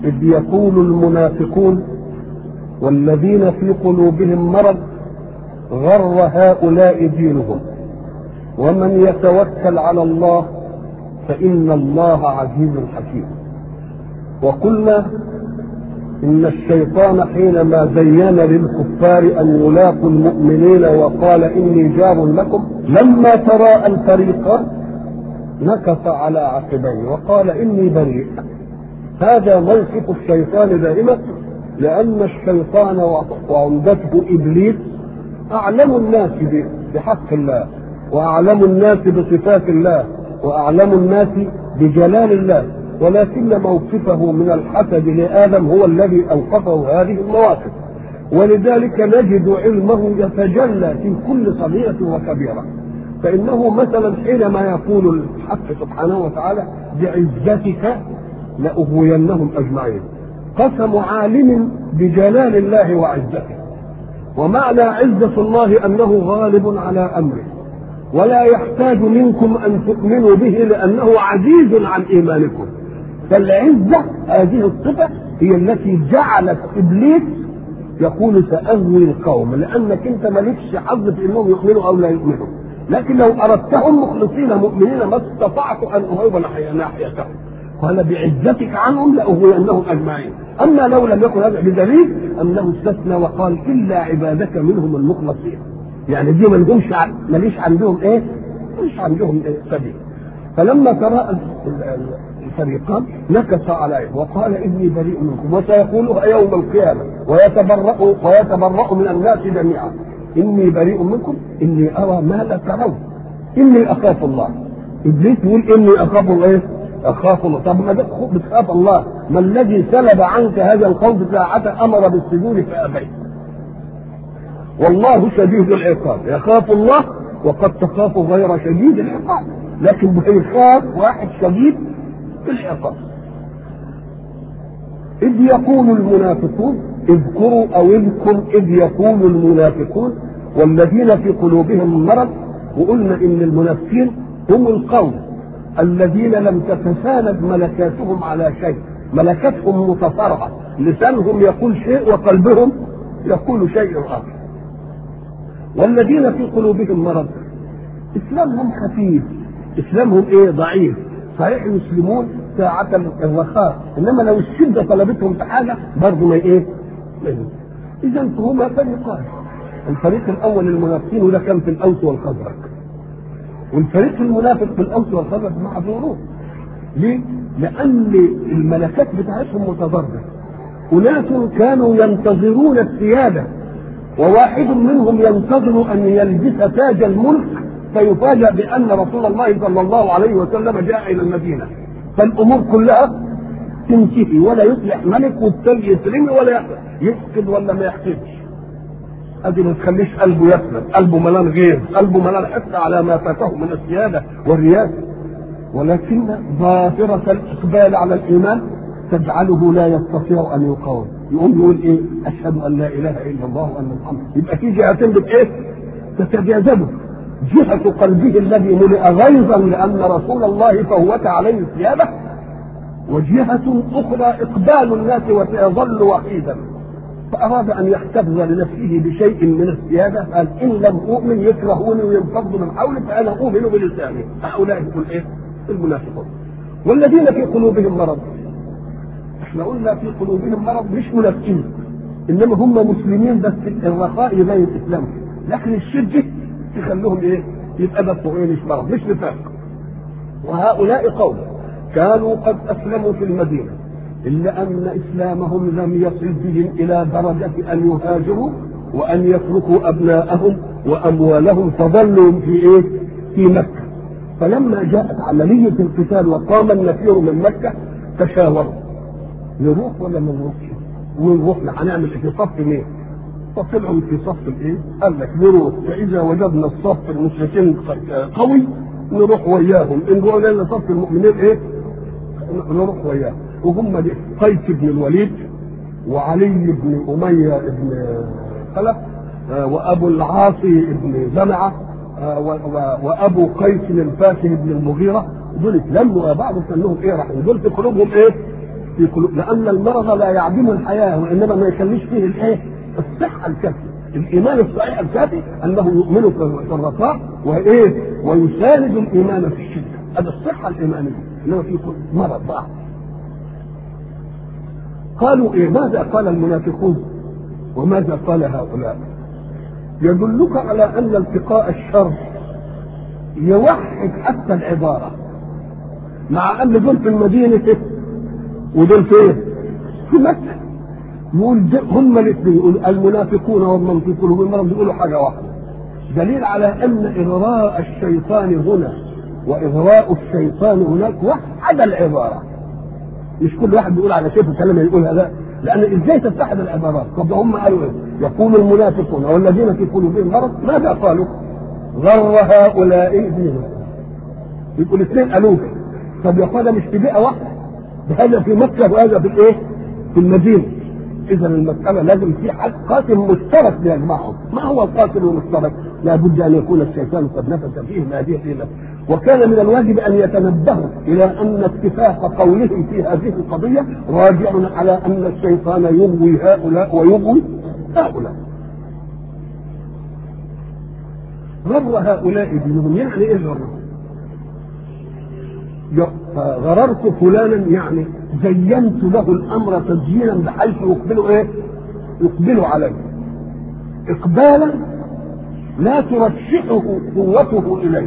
إذ يقول المنافقون والذين في قلوبهم مرض غر هؤلاء دينهم ومن يتوكل على الله فإن الله عزيز حكيم. وقلنا إن الشيطان حينما زين للكفار أن يلاقوا المؤمنين وقال إني جار لكم، لما تراءى الفريقان نكص على عقبيه وقال إني بريء. هذا موقف الشيطان دائما، لأن الشيطان وعمدته إبليس أعلم الناس بحق الله، وأعلم الناس بصفات الله، وأعلم الناس بجلال الله، ولكن موقفه من الحسد لآدم هو الذي أوقفه هذه المواقف. ولذلك نجد علمه يتجلى في كل صغيرة وكبيرة. فإنه مثلا حينما يقول الحق سبحانه وتعالى بعزتك لأغوينهم أجمعين، قسم عالم بجلال الله وعزته. ومعنى عزة الله أنه غالب على أمره ولا يحتاج منكم أن تؤمنوا به لأنه عزيز عن إيمانكم. فالعزة هذه الصفة هي التي جعلت إبليس يقول سأغوي القوم، لأنك أنت مالكش حظ في أنهم يؤمنوا أو لا يؤمنوا. لكن لو أردتهم مخلصين مؤمنين ما استطعت أن أهوب ناحيتهم، قال بعزتك عنهم لأغوينهم أجمعين. أما لو لم يكن هذا بدليل أنه استثنى وقال إلا عبادك منهم المخلصين، يعني دي ماليش عندهم إيه؟ مش عندهم إيه سبيل. فلما تراءى الفريقان نكص عليه وقال إني بريء منكم، وسيقولها يوم القيامة ويتبرأ من الناس جميعا، إني بريء منكم إني أرى ما لا ترون إني أخاف الله. إبليس يقول إني أخاف الله، أخاف الله. طب ما بتخاف الله، ما الذي سلب عنك هذا الخوف ساعة أمر بالسجود فأبيت؟ والله شديد العقاب، يخاف الله وقد تخاف غير شديد العقاب، لكن بيخاف واحد شديد العقاب. إذ يقول المنافقون، اذكروا أو اذكر إذ يقول المنافقون والذين في قلوبهم مرض. وقلنا إن المنافقين هم القوم الذين لم تتساند ملكاتهم على شيء، ملكاتهم متصارعة، لسانهم يقول شيء وقلبهم يقول شيء آخر. والذين في قلوبهم مرض إسلامهم خفيف، إسلامهم إيه؟ ضعيف. صحيح يسلمون ساعة الرخاء، إنما لو الشدة طلبتهم في حاجة برضه ما إيه؟ إذا هما فريقان. الفريق الأول المنافقين وده كان في الأوس والخزرج، والفريق المنافق في الأوس والخزرج معذورون. ليه؟ لأن الملكات بتاعتهم متضررة. أناس كانوا ينتظرون السيادة، وواحد منهم ينتظر أن يلبس تاج الملك فيفاجأ بأن رسول الله صلى الله عليه وسلم جاء إلى المدينة، فالأمور كلها تنتهي ولا يصلح ملك والتاج يسلم ولا يفقد ولا ما يحقدش. أدي ما تخليش قلبه يسلم، قلبه ملان غير، قلبه ملان حتى على ما فاته من السيادة والرياسة. ولكن ظاهرة الإقبال على الإيمان تجعله لا يستطيع أن يقاوم، يقوم يقول إيه؟ أشهد أن لا إله إلا الله وأن محمد. يبقى في جهتين بإيه؟ تتجاذبه، جهة قلبه الذي ملئ غيظا لأن رسول الله فوت عليه السيادة، وجهة أخرى إقبال الناس وسيظل وحيدا، فأراد أن يحتفظ لنفسه بشيء من السيادة. قال إن لم أؤمن يكرهوني وينفضوا من حولي فأنا أؤمن بلساني. هؤلاء يقول إيه؟ المنافقون. والذين في قلوبهم مرض، احنا قلنا في قلوبهم مرض مش منافقين، إنما هم مسلمين بس الرخاء يبين إسلامهم، لكن الشدة يخلوهم إيه؟ يبقى ده مش مرض مش نفاق. وهؤلاء قوم كانوا قد أسلموا في المدينة، إلا أن إسلامهم لم يصل بهم إلى درجة أن يهاجروا وأن يتركوا أبناءهم وأموالهم، فظلوا في إيه؟ في مكة. فلما جاءت عملية القتال وقام النفير من مكة تشاوروا نروح ولا ما نروحش؟ ونروح هنعمل في صف مين؟ فطلعوا في صف الايه؟ قال لك نروح، فإذا وجدنا الصف المشركين قوي نروح وياهم، إن وجدنا صف المؤمنين إيه؟ نروح وياهم. وهم قيس بن الوليد وعلي بن أمية بن خلف وأبو العاصي بن زمعة وأبو قيس الفاكه بن المغيرة، دول اتلموا بعض كأنهم إيه؟ راح دول في قلوبهم إيه؟ في قلوب، لان المرض لا يعدم الحياه وانما ما يخليش فيه الايه؟ الصحه الكافيه. الايمان الصحيح الكافي انه يؤمن في الرخاء وايه؟ ويساند الايمان في الشده، هذا الصحه الايمانيه. انما في مرض ضعف. قالوا ايه؟ ماذا قال المنافقون وماذا قال هؤلاء؟ يدلك على ان التقاء الشر يوحد حتى العباره، مع ان دول في المدينه ودول فين؟ في مكه. يقول هم الاثنين، يقول المنافقون والمنافقون والمرض يقولوا حاجه واحده. دليل على ان اغراء الشيطان هنا واغراء الشيطان هناك وحد العباره. مش كل واحد بيقول على كيف الكلام يقول هذا، لان ازاي تتحد العبارات؟ طب هم قالوا ايه؟ يقول المنافقون والذين في قلوبهم مرض، ماذا قالوا؟ غر هؤلاء دينهم. يقول الاثنين قالوا. طب يا اخوانا مش في بيئه واحده، هذا في مكه وهذا في الايه؟ في المدينه. اذا المساله لازم في قاتل مشترك بيجمعهم. ما هو القاتل المشترك؟ لابد ان يكون الشيطان قد نفث فيه هذه الحيله. وكان من الواجب ان يتنبهوا الى ان اتفاق قولهم في هذه القضيه راجع على ان الشيطان يغوي هؤلاء ويغوي هؤلاء. غر هؤلاء دينهم، يعني ايه غرهم؟ غررت فلانا يعني زينت له الامر تزيينا بحيث يقبلوا ايه؟ يقبلوا عليه اقبالا لا ترشحه قوته اليه.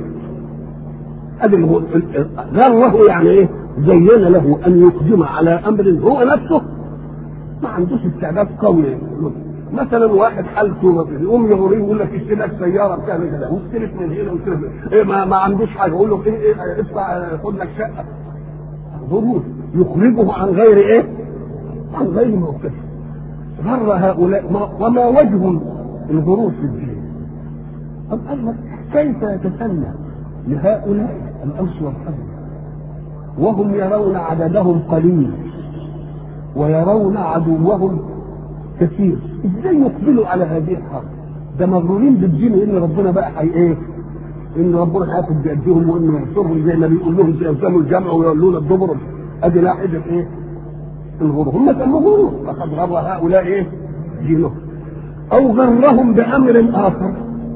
غره يعني ايه؟ زين له ان يقدم على امر هو نفسه ما عندوش استعداد قوي. مثلا واحد حالته يقوم يغريه يقول لك اشتري لك سياره بتعمل كده واستلف من هنا واستلف إيه ما عندوش حاجه، يقول له ايه ادفع خد لك شقه. غرور يخرجه عن غير ايه؟ عن غير موقفه. غر هؤلاء. وما وجه الغرور في الدين؟ طب قال كيف يتسنى لهؤلاء الأوس والخزرج وهم يرون عددهم قليل ويرون عدوهم كثير؟ ازاي يقبلوا على هذه الحرب؟ ده مغرورين بالدين ان ربنا بقى ايه؟ ان ربنا هياخد بيديهم وانه ينصرهم زي ما بيقول لهم يلزموا الجمع ويولون الدبر. ادي لاحظه ايه؟ الغرور. هم كانوا غرور. فقد غر هؤلاء ايه؟ دينهم. او غرهم بامر اخر،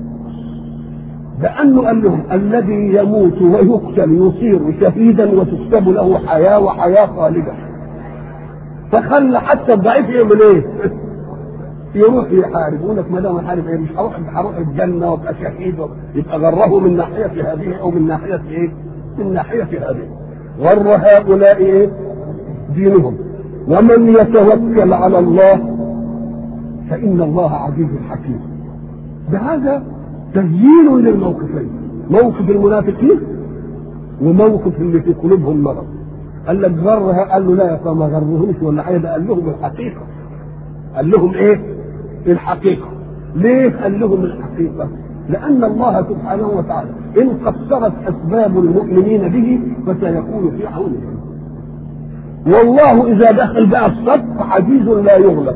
بأنه قال لهم الذي يموت ويقتل يصير شهيدا وتكتب له حياة وحياة خالدة. فخلى حتى الضعيف يعمل ايه؟ يروح يحارب. يقول لك ما دام يحارب ايه؟ مش هروح الجنة وابقى شهيد. يبقى غره من ناحية هذه او من ناحية ايه؟ من ناحية هذه. غر هؤلاء ايه؟ دينهم. ومن يتوكل على الله فإن الله عزيز حكيم. بهذا تزيين للموقفين، موقف المنافقين وموقف اللي في قلوبهم مرض. قال لك غرها، قال له لا فما غرهمش ولا حاجه، قال لهم الحقيقه. قال لهم ايه؟ الحقيقه. ليه قال لهم الحقيقه؟ لان الله سبحانه وتعالى ان قصرت اسباب المؤمنين به فسيكون في عونهم. والله اذا دخل بقى الصف عزيز لا يغلب،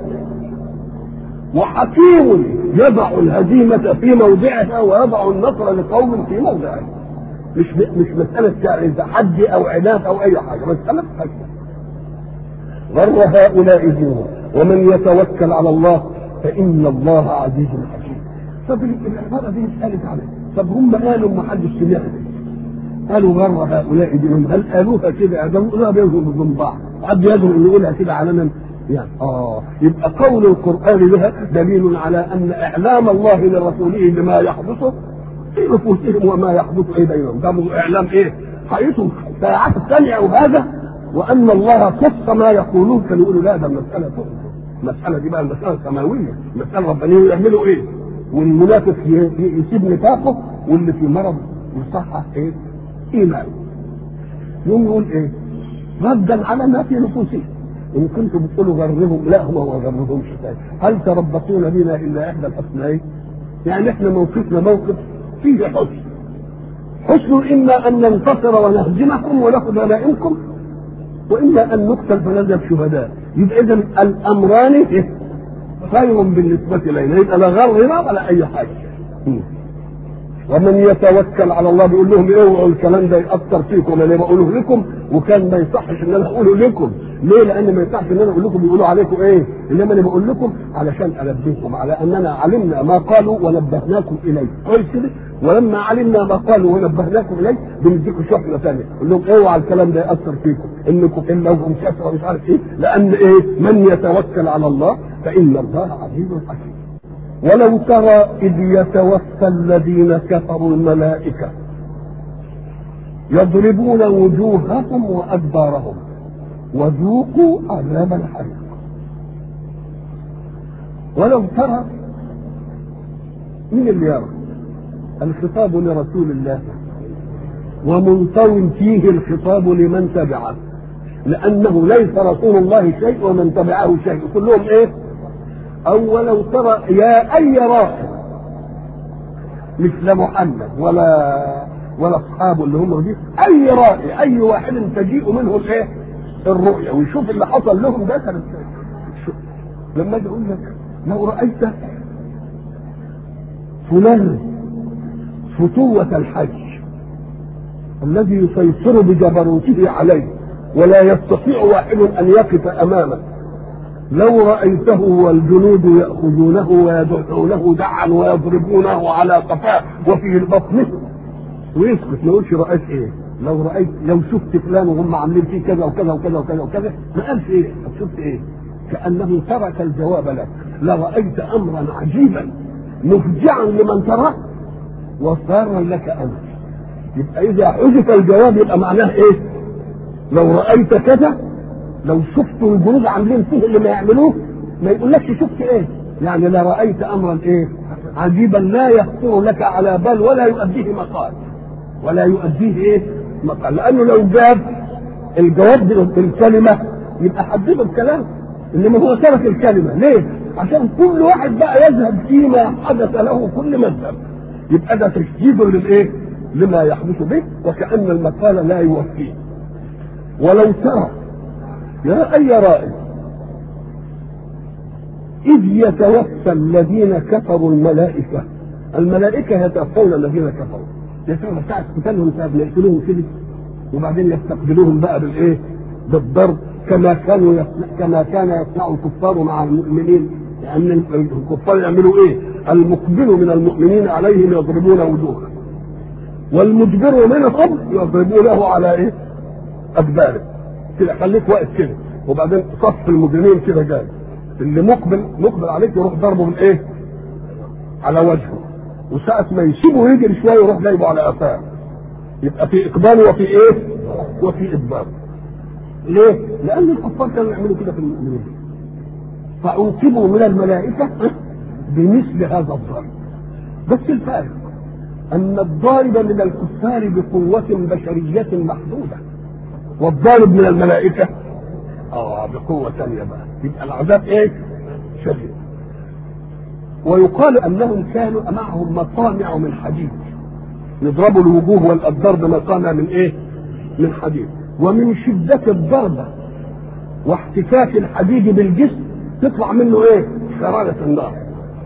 وحكيم يضع الهزيمة في موضعها ويضع النصر لقوم في موضعه. مش مسألة تحدي أو عناد أو أي حاجة، مسألة حكمة. غر هؤلاء دينهم ومن يتوكل على الله فإن الله عزيز حكيم. طب العبارة دي اتقالت عليه. طب هم قالوا ما حدش سمعها. قالوا غر هؤلاء دينهم، هل قالوها كده؟ ده قالوها بينهم وبين بعض. حد يقدر انه يقولها كده علنا؟ يعني يبقى قول القرآن لها دليل على أن إعلام الله لرسوله بما يحدث في نفوسهم وما يحدث إيه بينهم. ده إعلام إيه؟ حقيقتهم ساعات سمعوا هذا وأن الله قص ما يقولون. كانوا يقولوا لا ده المسألة المسألة دي بقى المسألة سماوية، مسألة ربانية. يعملوا إيه؟ والمنافق يسيب نفاقه واللي في مرض يصحح إيه؟ إيمانه. يوم يقول إيه؟ ردا على ما في نفوسهم. إن كنتم بتقولوا غرهم، لا هم ما غرهمش. هل تربصون بنا إلا إحدى الحسنيين؟ يعني إحنا موقفنا موقف فيه حسن إما أن ننتصر ونهزمكم ونأخذ غنائمكم، وإما أن نقتل فنذهب شهداء. يبقى إذا الأمران خير بالنسبة إلينا، يبقى لا غرنا ولا أي حاجة. ومن يتوكل على الله، بيقول لهم اوعوا الكلام ده يأثر فيكم، انا بقوله لكم وكان ما يصحش ان انا اقوله لكم، ليه؟ لان ما ينفعش ان انا اقول لكم بيقولوا عليكم ايه، انما انا بقول لكم علشان انبهكم على اننا علمنا ما قالوا ونبهناكم اليه، كويس كده؟ ولما علمنا ما قالوا ونبهناكم اليه بنديكم شحنه ثانيه، نقول لهم اوعى الكلام ده ياثر فيكم، انكم ان لو مشاكل ومش عارف ايه، لان ايه؟ من يتوكل على الله فان الله عزيز حكيم. ولو ترى اذ يتوفى الذين كفروا الملائكه يضربون وجوههم وادبارهم وذوقوا عذاب الحريق. ولو ترى، من اللي يرى؟ الخطاب لرسول الله ومنطوي فيه الخطاب لمن تبعه، لانه ليس رسول الله شيء ومن تبعه شيء، كلهم ايه؟ او ولو ترى يا اي راكب مثل محمد ولا اصحابه اللي هم دي، اي رائي اي واحد تجيء منه الايه؟ الرؤيا، ويشوف اللي حصل لهم ده. كان لما اجي اقول لك لو رايت فلان فتوة الحج الذي يسيطر بجبروته عليه ولا يستطيع واحد ان يقف امامه، لو رأيته والجنود يأخذونه ويدعونه دعا ويضربونه على قفاه وفي بطنه ويسكت، ما يقولش رأيت ايه؟ لو شفت فلان وهم عاملين فيه كذا وكذا وكذا وكذا وكذا، ما قالش ايه؟ شفت ايه؟ كأنه ترك الجواب لك. لرأيت أمرا عجيبا مفجعا لمن تراه وصار لك أنت. يبقى إذا حذف الجواب يبقى معناه ايه؟ لو رأيت كذا، لو شفت الجنود عاملين فيه اللي ما يعملوه، ما يقولكش شفت ايه؟ يعني لرأيت أمرا ايه؟ عجيبا لا يخطر لك على بال ولا يؤديه مقال، ولا يؤديه ايه؟ مقال، لأنه لو جاب الجواب بالكلمة يبقى حدد الكلام، انما هو ترك الكلمة ليه؟ عشان كل واحد بقى يذهب فيما حدث له كل مذهب، يبقى ده تشديد للايه؟ لما يحدث به، وكأن المقال لا يوفيه. ولو ترى يا أي رائد إذ يتوفى الذين كفروا الملائكة يتوفون الذين كفروا، يسمى ساعة قتالهم ساعة يقتلوهم كده، وبعدين يستقبلوهم بقى بالايه؟ بالضرب، كما كان يصنع الكفار مع المؤمنين، لأن يعني الكفار يعملوا ايه؟ المقبل من المؤمنين عليهم يضربون وجوههم، والمجبر منهم يضربونه على ايه؟ أدباره كده. خليك واقف كده، وبعدين صف المجرمين كده جاي، اللي مقبل عليك يروح ضربه من ايه؟ على وجهه، وساعة ما يسيبه يجري شويه يروح جايبه على قفاه. يبقى في اقبال وفي ايه؟ وفي ادبار. ليه؟ لان الكفار كانوا يعملوا كده في المؤمنين، فعوقبوا من الملائكه بمثل هذا الضرب. بس الفارق ان الضارب من الكفار بقوه بشريه محدوده، والضارب من الملائكه بقوه ثانيه بقى، يبقى العذاب ايه؟ شديد. ويقال انهم كانوا معهم مصانع من حديد، يضربوا الوجوه والادبار بمصانع من ايه؟ من حديد، ومن شده الضربه واحتكاك الحديد بالجسم تطلع منه ايه؟ شراره النار.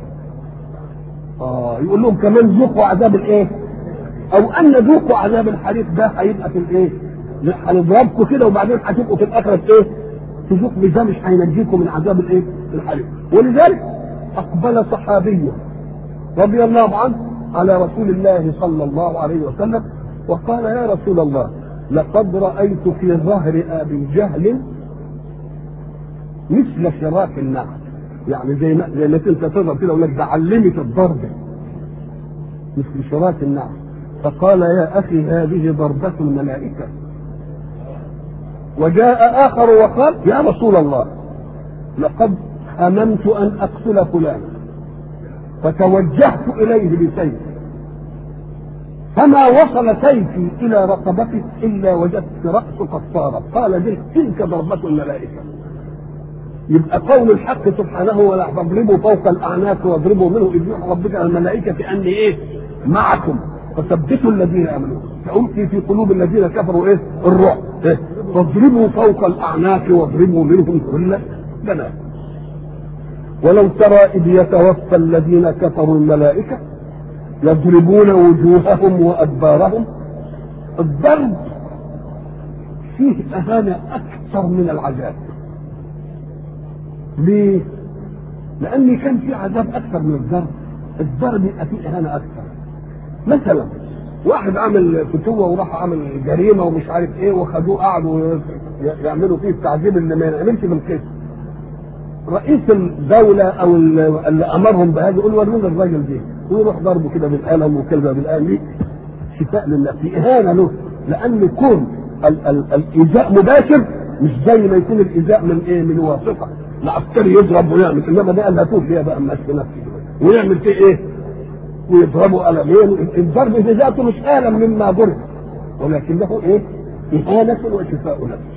يقول لهم كمان ذوقوا عذاب الايه؟ او ان ذوقوا عذاب الحريق، ده هيبقى في الايه؟ هنضربكم كده وبعدين هتبقوا في الاخره ايه؟ تذوق ده مش هينجيكم من عذاب الايه؟ الحريق. ولذلك اقبل صحابي رضي الله عنه على رسول الله صلى الله عليه وسلم وقال: يا رسول الله، لقد رايت في ظهر ابي جهل مثل شراك النعل، يعني زي ما انت تضرب كده ولك ده علمت الضرب مثل شراك النعل. فقال: يا اخي هذه ضربة الملائكة. وجاء اخر وقال: يا رسول الله، لقد هممت ان اقتل فلانا فتوجهت اليه بسيفي، فما وصل سيفي الى رقبته الا وجدت راسه قد صارت. قال: تلك ضربة الملائكة. يبقى قول الحق سبحانه: ولا تضربوا فوق الاعناق واضربوا منه اذ يوحى ربك على الملائكة اني ايه؟ معكم فثبتوا الذين امنوا سألقي في قلوب الذين كفروا ايه؟ الرعب. إيه؟ فاضربوا فوق الاعناق واضربوا منهم كل بنات. ولو ترى اذ يتوفى الذين كفروا الملائكة يضربون وجوههم وادبارهم. الضرب فيه اهانه اكثر من العذاب. ليه؟ لان كان في عذاب اكثر من الضرب. الضرب يبقى فيه اهانه اكثر. مثلا واحد عمل فتوه وراح عمل جريمه ومش عارف ايه، وخدوه قعدوا يعملوا فيه التعذيب اللي ما ينعملش بالقسم. رئيس الدوله او اللي امرهم بهذا يقول ورونا الراجل ده، ويروح ضربه كده بالقلم وكلمه بالقلم. ليه؟ شفاء لله، في اهانه له. لان كون الايذاء مباشر مش زي ما يكون الايذاء من ايه؟ من واسطه. العسكري يضرب ويعمل، انما ده قال هاتوه ليه بقى ماسك نفسي ويعمل فيه ايه؟ ويضربوا قلمين. الضرب في ذاته مش الم مما ضرب، ولكنه ايه؟ اهانه وشفاء له.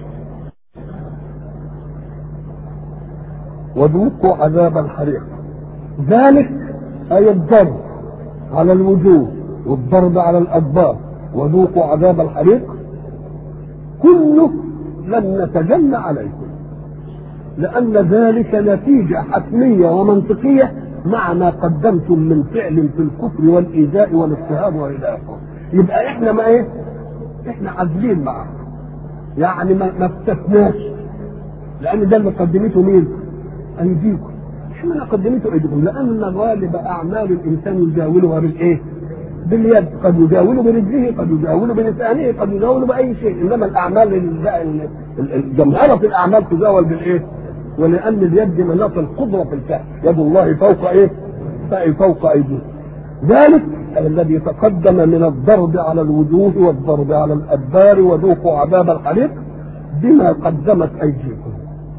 وذوقوا عذاب الحريق. ذلك اي الضرب على الوجوه والضرب على الادبار وذوقوا عذاب الحريق كله لن نتجنى عليكم، لان ذلك نتيجه حتميه ومنطقيه مع ما قدمتم من فعل في الكفر والايذاء والاضطهاد والى اخره. يبقى احنا ما ايه؟ احنا عادلين معه، يعني ما استثناش، لان ده اللي قدمته مين؟ ايديكم. اشمعنى قدمته ايديكم؟ لان غالب اعمال الانسان يجاولها بالايه؟ باليد. قد يجاوله برجله، قد يجاوله بلسانه، قد يجاوله باي شيء، انما الاعمال جمهره الاعمال تجاول بالايه؟ ولان اليد مناط القدره في الفعل، يد الله فوق ايه؟ فوق ايديه. ذلك الذي تقدم من الضرب على الوجوه والضرب على الادبار وذوقوا عذاب الحريق بما قدمت ايديكم،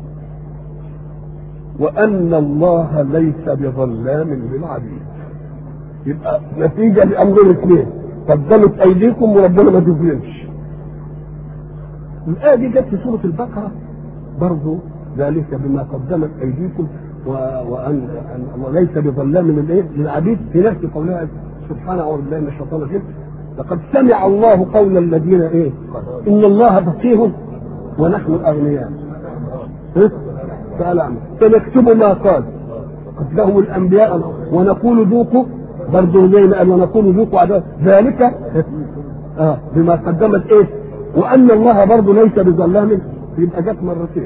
وان الله ليس بظلام للعبيد. يبقى نتيجه لامرين اثنين، قدمت ايديكم وربنا ما تظلمش. الايه دي جت في سوره البقره برضه، ذلك بما قدمت ايديكم وان وليس بظلام للعبيد، في نفس قولها سبحانه اعوذ بالله من الشيطان الرجيم. لقد سمع الله قول الذين ايه؟ ان الله فقيه ونحن اغنياء. فنكتب ما قال قتله الانبياء ونقول ذوقوا، برضه زي ما قال ونقول ذوقوا عذاب ذلك بما قدمت ايه؟ وان الله برضه ليس بظلام. يبقى جت مرتين.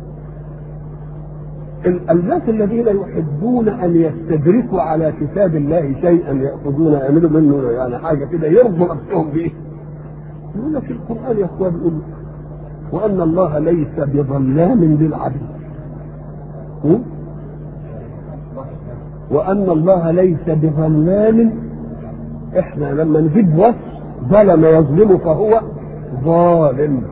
الناس الذين يحبون ان يستدركوا على كتاب الله شيئا ياخذون يعملوا منه يعني حاجه كده يرضوا نفسهم به، يقول لك القران يا اخوان بيقول وان الله ليس بظلام للعبيد، وان الله ليس بظلام. احنا لما نجيب وصف ظلم يظلم فهو ظالم،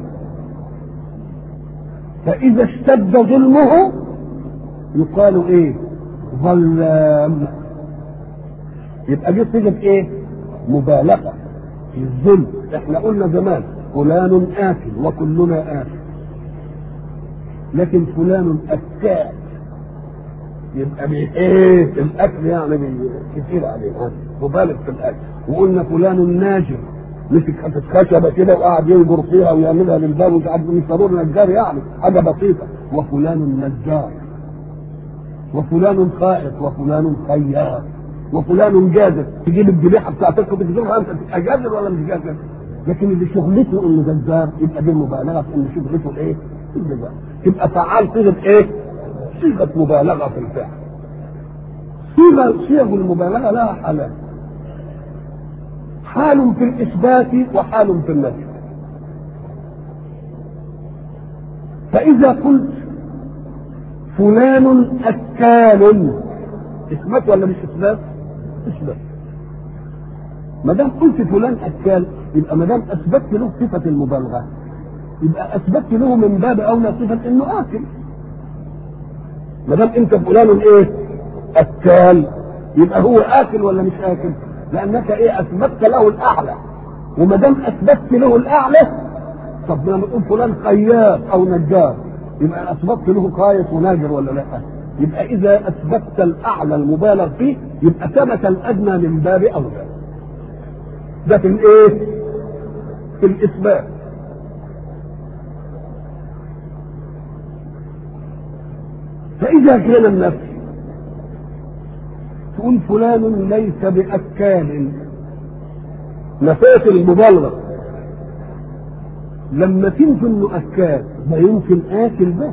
فاذا اشتد ظلمه يقال ايه؟ ظلام. يبقى دي صيغه ايه؟ مبالغه في الظلم. احنا قلنا زمان فلان آكل وكلنا آكل، لكن فلان أكال يبقى بايه؟ الاكل يعني كتير عليه مبالغ في الاكل. وقلنا فلان ناجر، مسك حته خشبه كده وقعد ينجر فيها ويعملها للباب ومش عارف مش ضروري نجار، يعني حاجه بسيطه. وفلان نجار، وفلان خائط، وفلان خياط، وفلان جازر. تجيب الذبيحه بتاعتك وتجزرها انت، تبقى جازر ولا مش جازر؟ لكن اللي شغلته انه جزار يبقى دي المبالغه في ان شغلته ايه؟ الجزار. تبقى فعال صيغه ايه؟ صيغه مبالغه في الفعل. صيغ المبالغه لها حالات، حال في الاثبات وحال في النفي. فاذا قلت فلان اكال، اثبات ولا مش اثبات؟ اثبات. ما دام قلت فلان اكال يبقى ما دام اثبت له صفه المبالغه يبقى اثبت له من باب اولى صفه انه اكل. ما دام انت فلان ايه؟ اكال، يبقى هو اكل ولا مش اكل؟ لانك ايه؟ اثبتت له الاعلى. وما دام اثبتت له الاعلى، طب لما تقول فلان خياط او نجار يبقى اثبتت له خايط وناجر ولا لا؟ يبقى اذا اثبتت الاعلى المبالغ فيه يبقى ثبت الادنى من باب اولى. ده في الايه؟ في الاثبات. فاذا كان النفس تقول فلان ليس باكال، نفيت المبالغه. لما تنفي انه اكال ما يمكن اكل بس،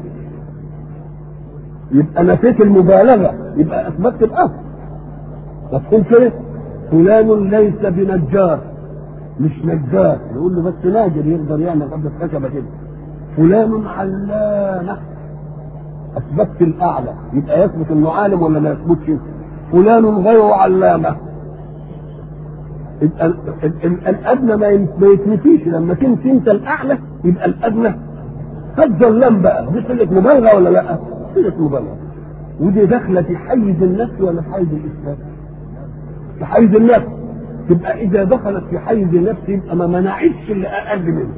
يبقى نفيت المبالغه، يبقى اثبتت الاصل. مفهوم كده؟ فلان ليس بنجار، مش نجار، يقول له بس ناجر يقدر يعمل قبل الخشبه كده. فلان علامه، اثبتت الاعلى، يبقى يثبت انه عالم ولا ما يثبتش؟ فلان غير علامه، يبقى الادنى ما يتنفيش. لما تنفي انت الاعلى يبقى الادنى قد ظلم بقى. دي قله مبالغه ولا لا؟ قله مبالغه. ودي داخله في حيز النفس ولا في حيز الاسلام؟ في حيز النفس. تبقى اذا دخلت في حيز النفس يبقى ما منعتش اللي اقل منه.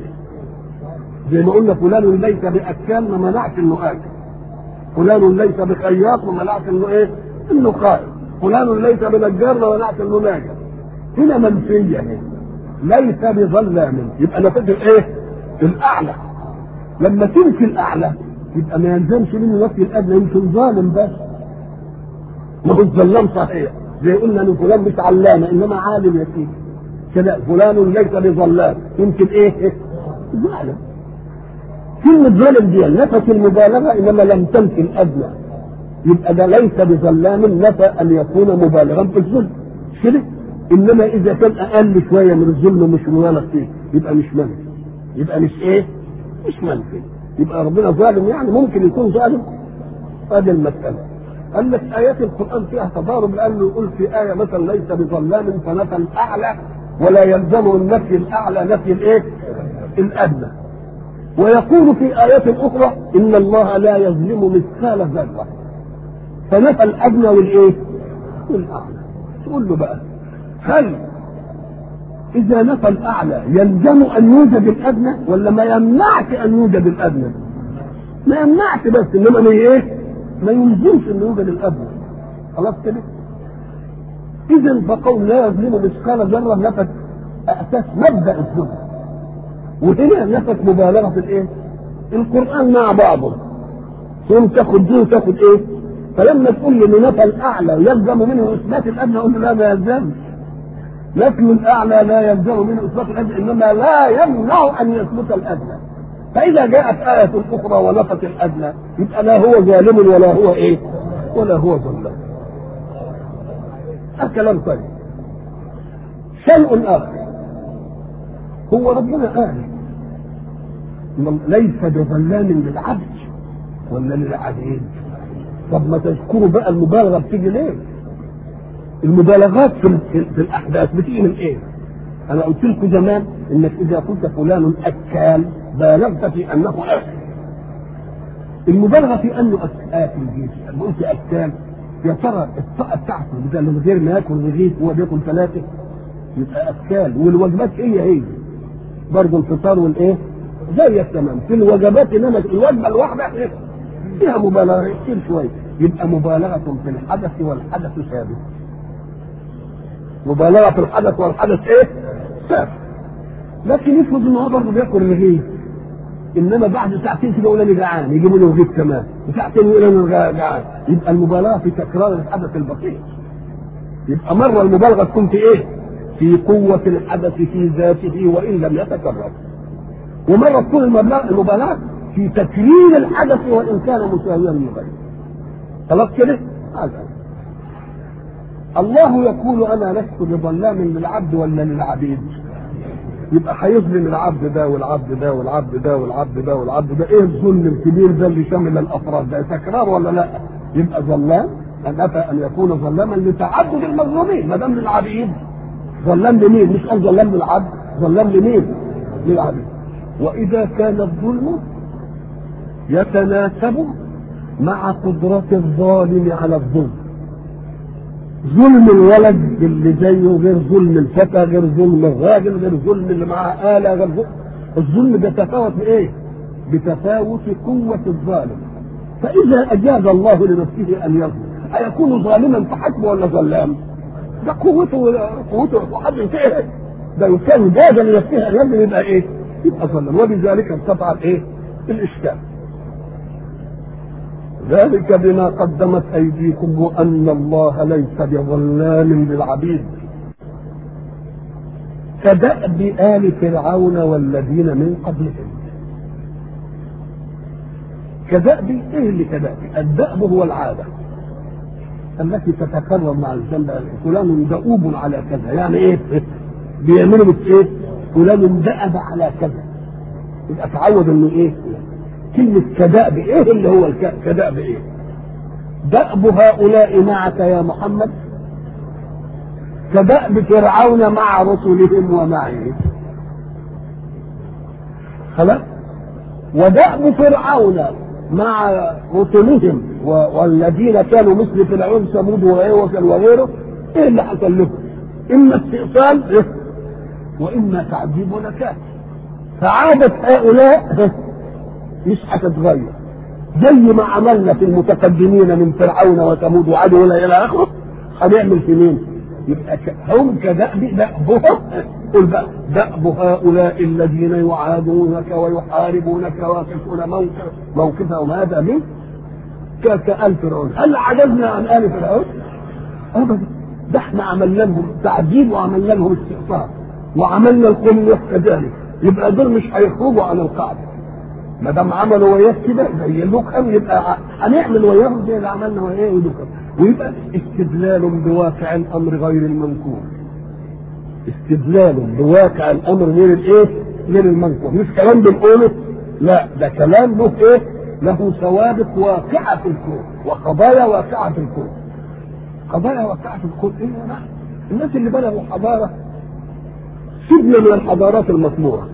زي ما قلنا فلان ليس باكال، ما منعش انه اكل. فلان ليس بخياط، ما منعش انه ايه؟ انه قائد. فلان ليس بنجار، ما منعش انه ناجر. هنا منفيه هنا، ليس بظلام، يبقى نفذ ايه؟ الاعلى. لما تنفي الاعلى يبقى ما يلزمش منه نفي الادنى، يمكن ظالم بس، ما هو الظلام صحيح. زي قلنا ان فلان مش علامه انما عالم يا سيدي كده. فلان ليس بظلام، يمكن ايه؟ ظالم. كلمه ظالم دي نفت المبالغه انما لم تنفي الادنى، يبقى ده ليس بظلام، نفى ان يكون مبالغا في الظلم كده. انما اذا كان اقل شويه من الظلم مش مبالغ فيه يبقى مش منفي، يبقى مش ايه؟ مش منفي. يبقى ربنا ظالم يعني ممكن يكون ظالم؟ هذه المساله. قال لك ايات القران فيها تضارب، لانه يقول في ايه مثلا ليس بظلام فنفى الاعلى، ولا يلزم النفي الاعلى نفي الايه؟ الادنى. ويقول في ايات اخرى ان الله لا يظلم مثقال ذره، فنفى الادنى والايه؟ والاعلى. تقول له بقى هل اذا نفى الاعلى يلزم ان يوجد الادنى ولا ما يمنعش ان يوجد الادنى؟ ما يمنعش بس، انما ما ايه؟ ما يلزمش ان يوجد الادنى. خلاص كده؟ اذا فقول لا يظلم مثقال ذره نفت اساس مبدا الظلم، وهنا نفت مبالغه في الايه؟ القران مع بعضه، ثم تاخد دي وتاخد ايه؟ فلما تقول لي نفى الاعلى يلزم منه اثبات الادنى، اقول له لا ما يلزمش. لكن الاعلى لا يلزم منه اثبات الادنى، انما لا يمنع ان يثبت الادنى. فاذا جاءت ايه اخرى ونفت الادنى يبقى لا هو ظالم ولا هو ايه؟ ولا هو ظلام. الكلام طيب. شيء اخر، هو ربنا قال ليس بظلام للعبد ولا للعبيد. طب ما تذكروا بقى المبالغه بتيجي ليه؟ المبالغات في الاحداث بتيجي من ايه؟ انا قلت لكم زمان انك اذا قلت فلان اكال بالغت في انه اكل. المبالغه في انه اكل جيش، لما قلت اكال يا ترى الطاقه بتاعته بدل من غير ما ياكل رغيف هو بياكل ثلاثه يبقى اكال. والوجبات هي برضه الفطار والايه؟ زي التمام في الوجبات، انما الوجبه الواحده فيها مبالغه كتير شويه، يبقى مبالغه في الحدث والحدث ثابت. مبالغه في الحدث والحدث ايه؟ ثابت. لكن يفرض ان هو برضه بياكل رغيف، انما بعد ساعتين كده يقول انا جعان، يجيبوا له رغيف كمان، وساعتين يقول انا جعان. يبقى المبالغه في تكرار الحدث البسيط. يبقى مره المبالغه تكون في ايه؟ في قوه الحدث في ذاته وان لم يتكرر. ومره تكون المبالغه في تكرير الحدث وان كان مساويا لغيره. خلاص كده؟ هذا الله يقول انا لست بظلام للعبد ولا للعبيد. يبقى هيظلم العبد ده والعبد ده والعبد ده والعبد ده والعبد ده. ايه الظلم الكبير ده اللي شامل الافراد ده؟ تكرار ولا لا؟ يبقى ظلام نفى ان يكون ظلاما لتعدد المظلومين. ما دام للعبيد ظلام لمين؟ مش قال ظلام للعبد، ظلام لمين؟ للعبيد. واذا كان الظلم يتناسب مع قدرة الظالم على الظلم، ظلم الولد اللي زيه غير ظلم الفتى، غير ظلم الراجل، غير ظلم اللي معاه آلة، غير ظلم. الظلم بيتفاوت بايه؟ بتفاوت قوة الظالم. فإذا أجاز الله لنفسه أن يظلم أيكون ظالما فحسب ولا ظلام؟ ده قوته وحد ايه؟ ده كان جاز لنفسه أن يظلم يبقى ايه؟ يبقى ظلم. وبذلك ارتفع الايه؟ الإشكال. ذلك بما قدمت أيديكم وأن الله ليس بظلام للعبيد. كدأب آل فرعون والذين من قبلهم. كدأب ايه اللي كدأب؟ الدأب هو العادة التي تتكرر مع الذنب. فلان دؤوب على كذا، يعني ايه؟ بيعملوا ايه؟ فلان دأب على كذا، يبقى تعود انه ايه؟ كلمة كدأب ايه اللي هو كدأب ايه؟ دأب هؤلاء معك يا محمد كدأب فرعون مع رسلهم ومعه. خلاص؟ ودأب فرعون مع رسلهم والذين كانوا مثل فرعون ثمود وغيره ايه اللي حصل لهم؟ اما استئصال واما تعذيب ونكال. فعادة هؤلاء مش هتتغير، زي ما عملنا في المتقدمين من فرعون وثمود وعاد الى اخره هنعمل في مين؟ يبقى هم دأبهم. قل بقى دأب هؤلاء الذين يعادونك ويحاربونك ويقفون موقفهم هذا من كآل فرعون. هل عجزنا عن آل فرعون؟ أبدا، ده احنا عملنا لهم تعذيب وعملنا لهم استئصال وعملنا القمح كذلك. يبقى دول مش هيخرجوا عن القاعدة ما دام عملوا وياه كده زي اللقم، يبقى هنعمل وياهم زي اللي عملنا وياه اللقم. ويبقى استدلال بواقع الامر غير المنكور. استدلال بواقع الامر غير الايه؟ غير المنكور. مش كلام بنقوله، لا، ده كلام له ايه؟ له سوابق واقعه في الكون وقضايا واقعه في الكون. قضايا واقعه في الكون ايه؟ نحن الناس اللي بلغوا حضاره سيبنا من الحضارات المطموعه.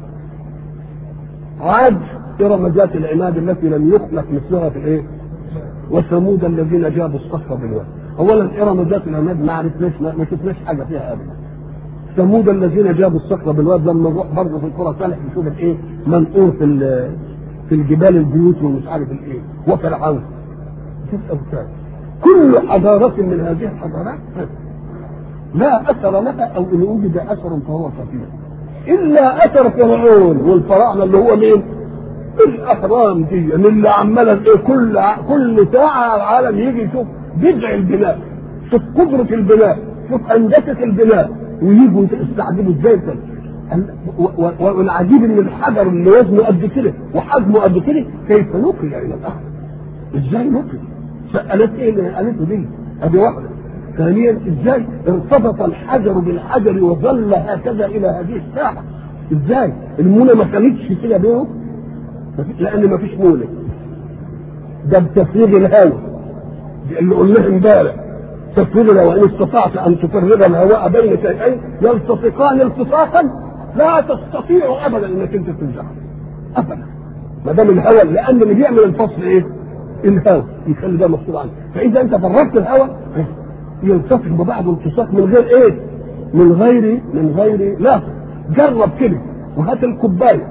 عاد إرم ذات العماد التي لم يخلق مثلها في الايه؟ وثمود الذين جابوا الصخر بالواد. اولا إرم ذات العماد ما عرفناش، ما شفناش حاجه فيها ابدا. ثمود الذين جابوا الصخر بالواد لما نروح برضه في القرى صالح نشوف الايه؟ منقور في الجبال البيوت ومش عارف الايه، وفرعون. كل حضاره من هذه الحضارات لا اثر لها، او ان وجد اثر فهو خفيف، الا اثر فرعون والفراعنه اللي هو مين؟ الاهرام دي اللي عماله ايه؟ كل ساعه العالم يجي يشوف بدع البناء، شوف قدره البناء، شوف هندسه البناء، ويجوا يستعجبوا ازاي. والعجيب ان الحجر اللي وزنه قد كده وحجمه قد كده كيف نقل الى الارض؟ ازاي نقل؟ سالت ايه اللي قالته دي؟ ادي واحده. ثانيا ازاي ارتبط الحجر بالحجر وظل هكذا الى هذه الساعه؟ ازاي؟ المونه ما كانتش كده بينهم لان ما فيش مونه. ده بتفريغ الهواء اللي قلناه امبارح. تفريغ الهواء، ان استطعت ان تفرغ الهواء بين شيئين يلتصقان التصاقا لا تستطيع ابدا انك انت تنزعه ابدا ما دام الهواء، لان اللي بيعمل الفصل ايه؟ الهواء يخلي ده مفصول عنه. فاذا انت فرغت الهواء يلتصق ببعض التصاق من غير ايه؟ من غير لا. جرب كده وهات الكوبايه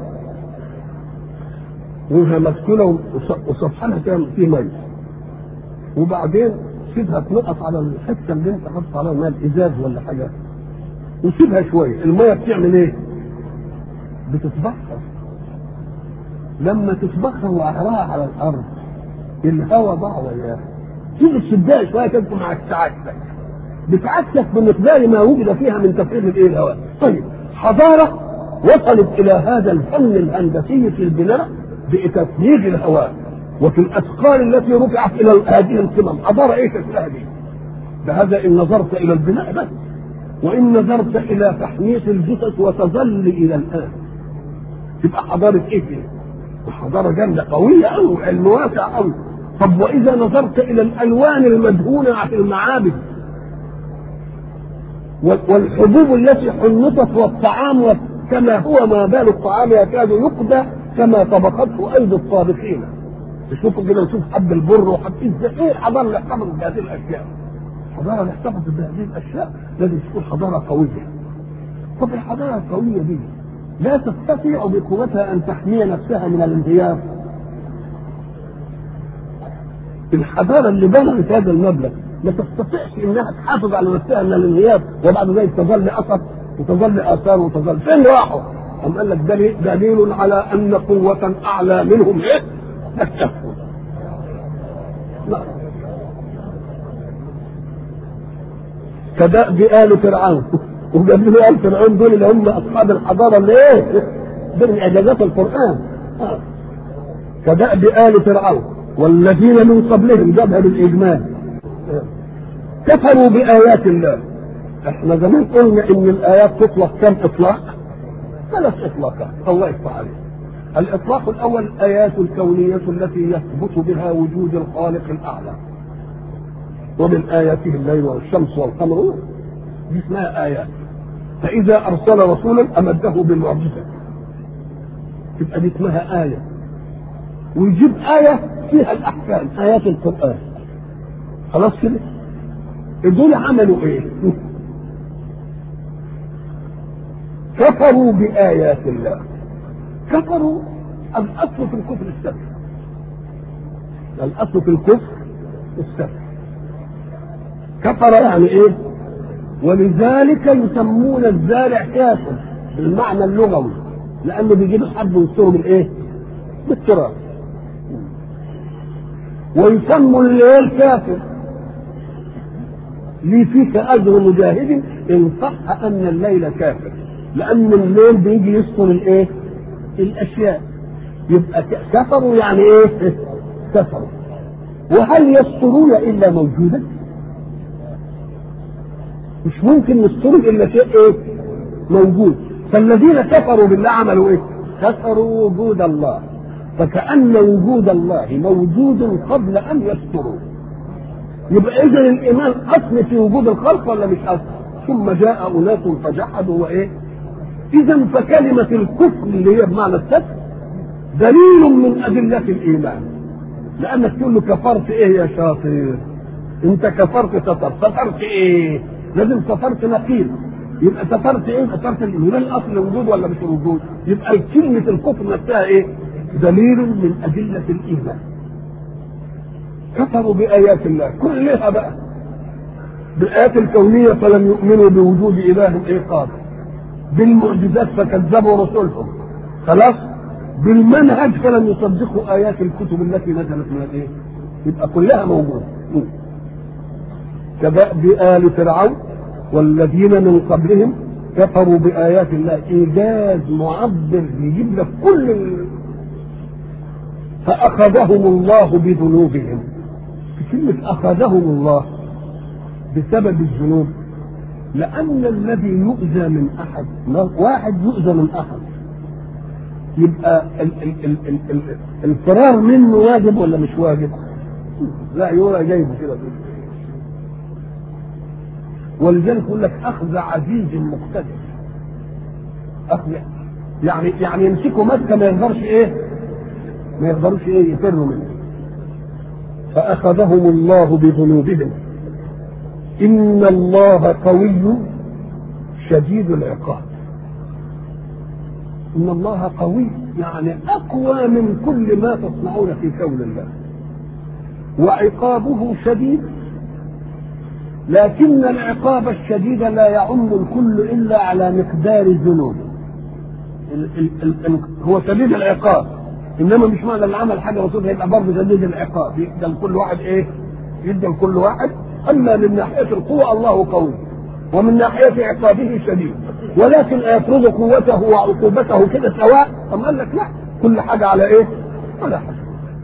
وهي مسكونه وصفحانها كده في ميه، وبعدين سيبها تنقط على الحته اللي انت حاطط عليها ماء الازاز ولا حاجه، وسيبها شويه. الميه بتعمل ايه؟ بتتبخر. لما تتبخر وعراها على الارض الهواء ضاع وياها. تيجي تشدها شويه تبقى مع التعكك، بتعكك بمقدار ما وجد فيها من تفريغ الايه؟ الهواء. طيب حضاره وصلت الى هذا الفن الهندسي في البناء بتفريغ الهواء وفي الاثقال التي رفعت الى هذه القمم، حضاره ايه شكلها دي؟ بهذا ان نظرت الى البناء بس، وان نظرت الى تحنيط الجثث وتظل الى الان تبقى حضاره ايه دي؟ حضاره جامده قويه قوي، علم واسع قوي. طب واذا نظرت الى الالوان المدهونه في المعابد والحبوب التي حنطت والطعام كما هو ما بال الطعام يكاد يقضى كما طبخته ايدي الطابخين. تشوفوا كده وتشوف حب البر وحب ازاي ايه الحضاره اللي احتفظت بهذه الاشياء؟ الحضاره اللي احتفظت بهذه الاشياء لازم تكون حضاره قويه. طب الحضاره القويه دي لا تستطيع بقوتها ان تحمي نفسها من الانهيار. الحضاره اللي بلغت هذا المبلغ ما تستطيعش انها تحافظ على نفسها من الانهيار وبعد ذلك تظل اثر وتظل اثار وتظل. فين راحوا؟ أم قال لك دليل على ان قوه اعلى منهم ايه؟ التفكير. لا. كدأب آل فرعون وجاب لي آل فرعون دول اللي هم اصحاب الحضاره اللي ايه بين اعجازات القران. كدأب آل فرعون والذين من قبلهم، جابها بالاجمال. كفروا بآيات الله. احنا زمان قلنا ان الايات تطلق كم اطلاق؟ 3 اطلاقات. الله يفتح عليك. الاطلاق الاول الايات الكونيه التي يثبت بها وجود الخالق الاعلى، ومن اياته الليل والشمس والقمر، دي اسمها ايات. فاذا ارسل رسولا امده بالمعجزه، تبقى دي اسمها ايه. ويجيب ايه فيها الاحكام، ايات القران. خلاص كده. دول عملوا ايه؟ كفروا بآيات الله. كفروا. الأصل في الكفر السبب. الأصل في الكفر السبب. كفر يعني إيه؟ ولذلك يسمون الزارع كافر بالمعنى اللغوي، لأنه بيجيب الحب ويصيره بالإيه؟ بالتراب. ويسموا الليل كافر، لي فيك أجر مجاهد إن صح أن الليل كافر، لأن الليل بيجي يسطر الإيه؟ الأشياء. يبقى كفروا يعني إيه؟ كفروا. وهل يسطرون إلا موجودا؟ مش ممكن يسطروا إلا شيء إيه؟ موجود. فالذين كفروا بالله عملوا إيه؟ كفروا وجود الله، فكأن وجود الله موجود قبل أن يسطروا. يبقى إذن الإيمان أصل في وجود الخلق ولا مش أصل؟ ثم جاء أناس فجحدوا وإيه؟ إذن فكلمة الكفر اللي هي بمعنى الكفر دليل من أدلة الإيمان. لأنك تقول له كفرت إيه يا شاطر؟ أنت كفرت كفرت إيه؟ لازم كفرت نقيض. يبقى كفرت إيه؟ كفرت الإيمان أصل وجود ولا مش وجود؟ يبقى كلمة الكفر نفسها إيه؟ دليل من أدلة الإيمان. كفروا بآيات الله كلها بقى، بالآيات الكونية فلم يؤمنوا بوجود إله إيه قادر، بالمعجزات فكذبوا رسولهم، خلاص، بالمنهج فلم يصدقوا آيات الكتب التي نزلت من الإيه؟ يبقى كلها موجودة. كدأب آل فرعون والذين من قبلهم كفروا بآيات الله. إيجاز معبر يجيب لك كل فأخذهم الله بذنوبهم. كلمة أخذهم الله بسبب الذنوب، لأن الذي يؤذى من أحد، واحد يؤذى من أحد، يبقى الفرار منه واجب ولا مش واجب؟ لا، يورى جايبه كده. ولذلك يقول لك أخذ عزيز مقتدر. أخذ يعني يمسكوا مسكة ما يقدرش إيه؟ ما يقدروش إيه يفروا منه. فأخذهم الله بذنوبهم إن الله قوي شديد العقاب. إن الله قوي يعني أقوى من كل ما تصنعون في كون الله، وعقابه شديد، لكن العقاب الشديد لا يعم الكل إلا على مقدار الذنوب. هو شديد العقاب، إنما مش معنى اللي عمل حاجة وصولها يبقى برضه شديد العقاب. يدى لكل واحد إيه؟ يدى لكل واحد. أما من ناحية القوة الله قوي، ومن ناحية عقابه شديد، ولكن يفرض قوته وعقوبته كده سواء؟ أم قال لك لا، كل حاجة على إيه؟ على حسب.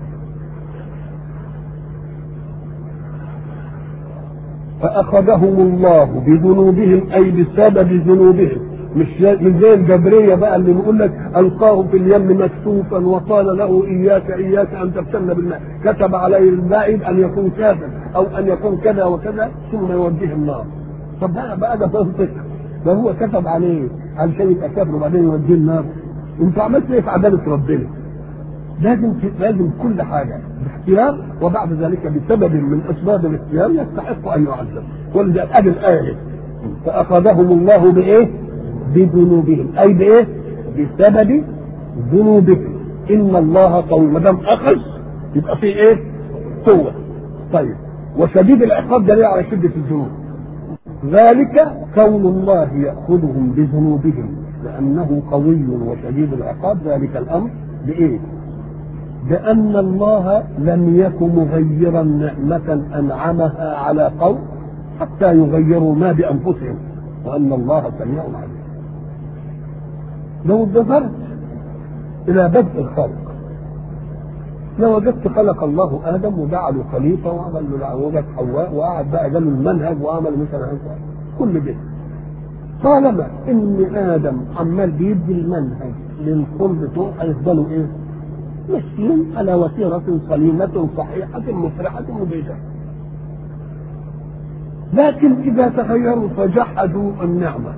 فأخذهم الله بذنوبهم أي بسبب ذنوبهم. مش زي الجبرية بقى اللي بيقول لك ألقاه في اليم مكسوفا وقال له إياك أن تبتل بالماء، كتب عليه البعيد أن يكون كافر أو أن يكون كذا وكذا ثم يوجه النار. طب بقى ده منطق، ده هو كتب عليه علشان يبقى كافر وبعدين يوجه النار. أنت عملت إيه في عدالة ربنا؟ لازم كل حاجة باختيار، وبعد ذلك بسبب من أسباب الاختيار يستحق أن يعذب. ولذلك أجل الآية فأخذهم الله بإيه؟ بذنوبهم، أي بإيه؟ بسبب ذنوبهم. إن الله قوي. ما دام أخذ يبقى فيه إيه؟ قوة. طيب، وشديد العقاب دليل على شدة الذنوب. ذلك كون الله يأخذهم بذنوبهم لأنه قوي وشديد العقاب. ذلك الأمر بإيه؟ بأن الله لم يكن مغيرا نعمة أنعمها على قوم حتى يغيروا ما بأنفسهم. وأن الله سميع عليم. لو نظرت إلى بدء الخلق لوجدت خلق الله آدم وجعله خليفة وعمل له وجد حواء وقعد بقى جاله المنهج وعمل مثلا كل ده. طالما إن آدم عمال بيدي المنهج للقوم بتوعه هيفضلوا إيه؟ ماشيين على وتيرة سليمة صحيحة مفرحة مبيدة. لكن إذا تغيروا فجحدوا النعمة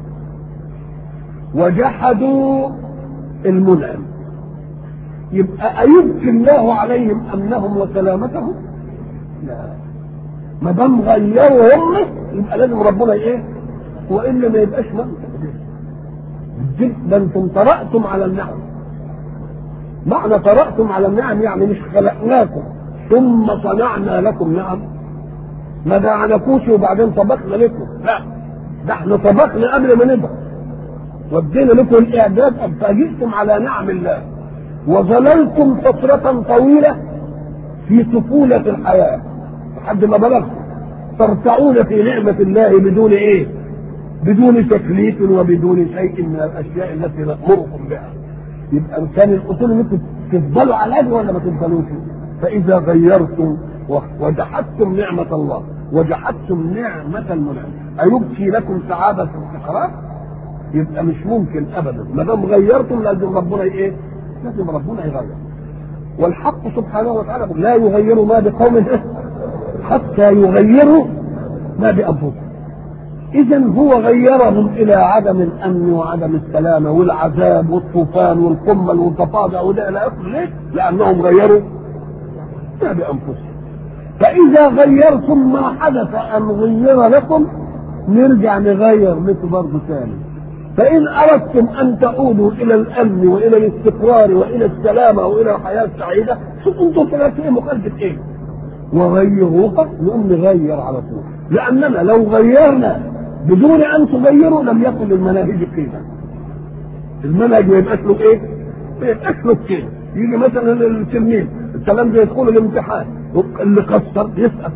وجحدوا المنعم، يبقى أيبكي الله عليهم أمنهم وسلامتهم؟ لا، ما دام غيروا هم يبقى لازم ربنا إيه؟ وإلا ما يبقاش منطق. ده أنتم طرأتم على النعم. معنى طرأتم على النعم يعني مش خلقناكم ثم صنعنا لكم نعم، ما دعناكوش وبعدين طبخنا لكم، لا، ده احنا طبخنا قبل ما نبقى ودينا لكم الإعداد. فجئتم على نعم الله وظللتم فترة طويلة في طفولة الحياة لحد ما بلغتم ترتعون في نعمة الله بدون إيه؟ بدون تكليف وبدون شيء من الأشياء التي نأمركم بها. يبقى كان الأصول انكم تفضلوا على الأجر ولا ما تفضلوش؟ فإذا غيرتم وجحدتم نعمة الله وجحدتم نعمة المنعم أيبكي لكم سعادة الاستقرار؟ يبقى مش ممكن أبدا. ما دام غيرتم لازم ربنا إيه؟ لازم ربنا يغير. والحق سبحانه وتعالى لا يغير ما بقوم حتى يغيروا ما بأنفسهم. إذا هو غيرهم إلى عدم الأمن وعدم السلامة والعذاب والطوفان والقمل والضفادع وده إلى آخره. ليه؟ لأنهم غيروا ما بأنفسهم. فإذا غيرتم ما حدث أن غير لكم نرجع نغير مثل برضه ثاني. فإن أردتم أن تعودوا إلى الأمن وإلى الاستقرار وإلى السلامة وإلى الحياة السعيدة شوفوا أنتم ثلاثة إيه مخالفة إيه؟ وغيروها نقوم نغير على طول. لأننا لو غيرنا بدون أن تغيروا لم يكن للمناهج قيمة. المنهج ما يبقاش له إيه؟ ما يبقاش له كده. يجي مثلا التلميذ الكلام ده يدخل الامتحان اللي قصر يسقط.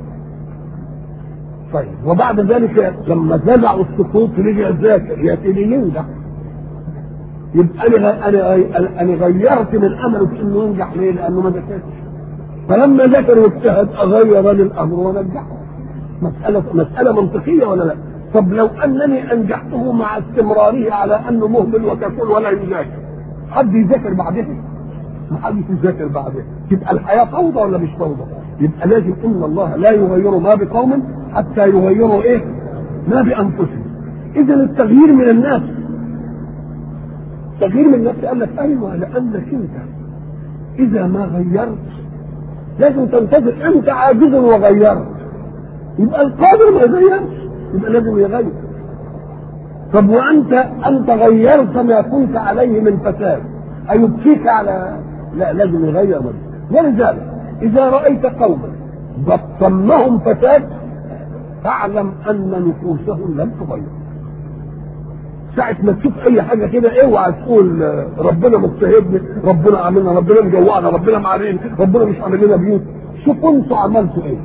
طيب وبعد ذلك لما زرعوا السقوط رجع ذاكر يا سيدي ينجح. يبقى أنا غيرت من أمله في إنه ينجح. ليه؟ لأنه ما ذاكرش. فلما ذاكر واجتهد أغير للأمر ونجحه. مسألة منطقية ولا لا؟ طب لو أنني أنجحته مع استمراره على أنه مهمل وكسول ولا يذاكر، حد يذاكر بعده؟ ما حد يذاكر بعده. تبقى الحياة فوضى ولا مش فوضى؟ يبقى لازم إن الله لا يغير ما بقوم حتى يغيروا إيه؟ ما بأنفسهم. إذا التغيير من الناس، تغيير من النفس قال لك أيوه، لأنك أنت إذا ما غيرت لازم تنتظر أنت عاجز وغيرت، يبقى القادر ما يغيرش، يبقى لازم يغير. طب وأنت غيرت ما كنت عليه من فساد أيبكيك على؟ لا، لازم يغير منه. ولذلك إذا رأيت قوما بطنهم فساد فاعلم أن نفوسهم لم تغير. ساعة ما تشوف أي حاجة كده اوعى تقول ربنا مضطهدني، ربنا عاملنا، ربنا مجوعنا، ربنا معرين، ربنا مش عامل لنا بيوت. شوفوا انتوا عملتوا ايه،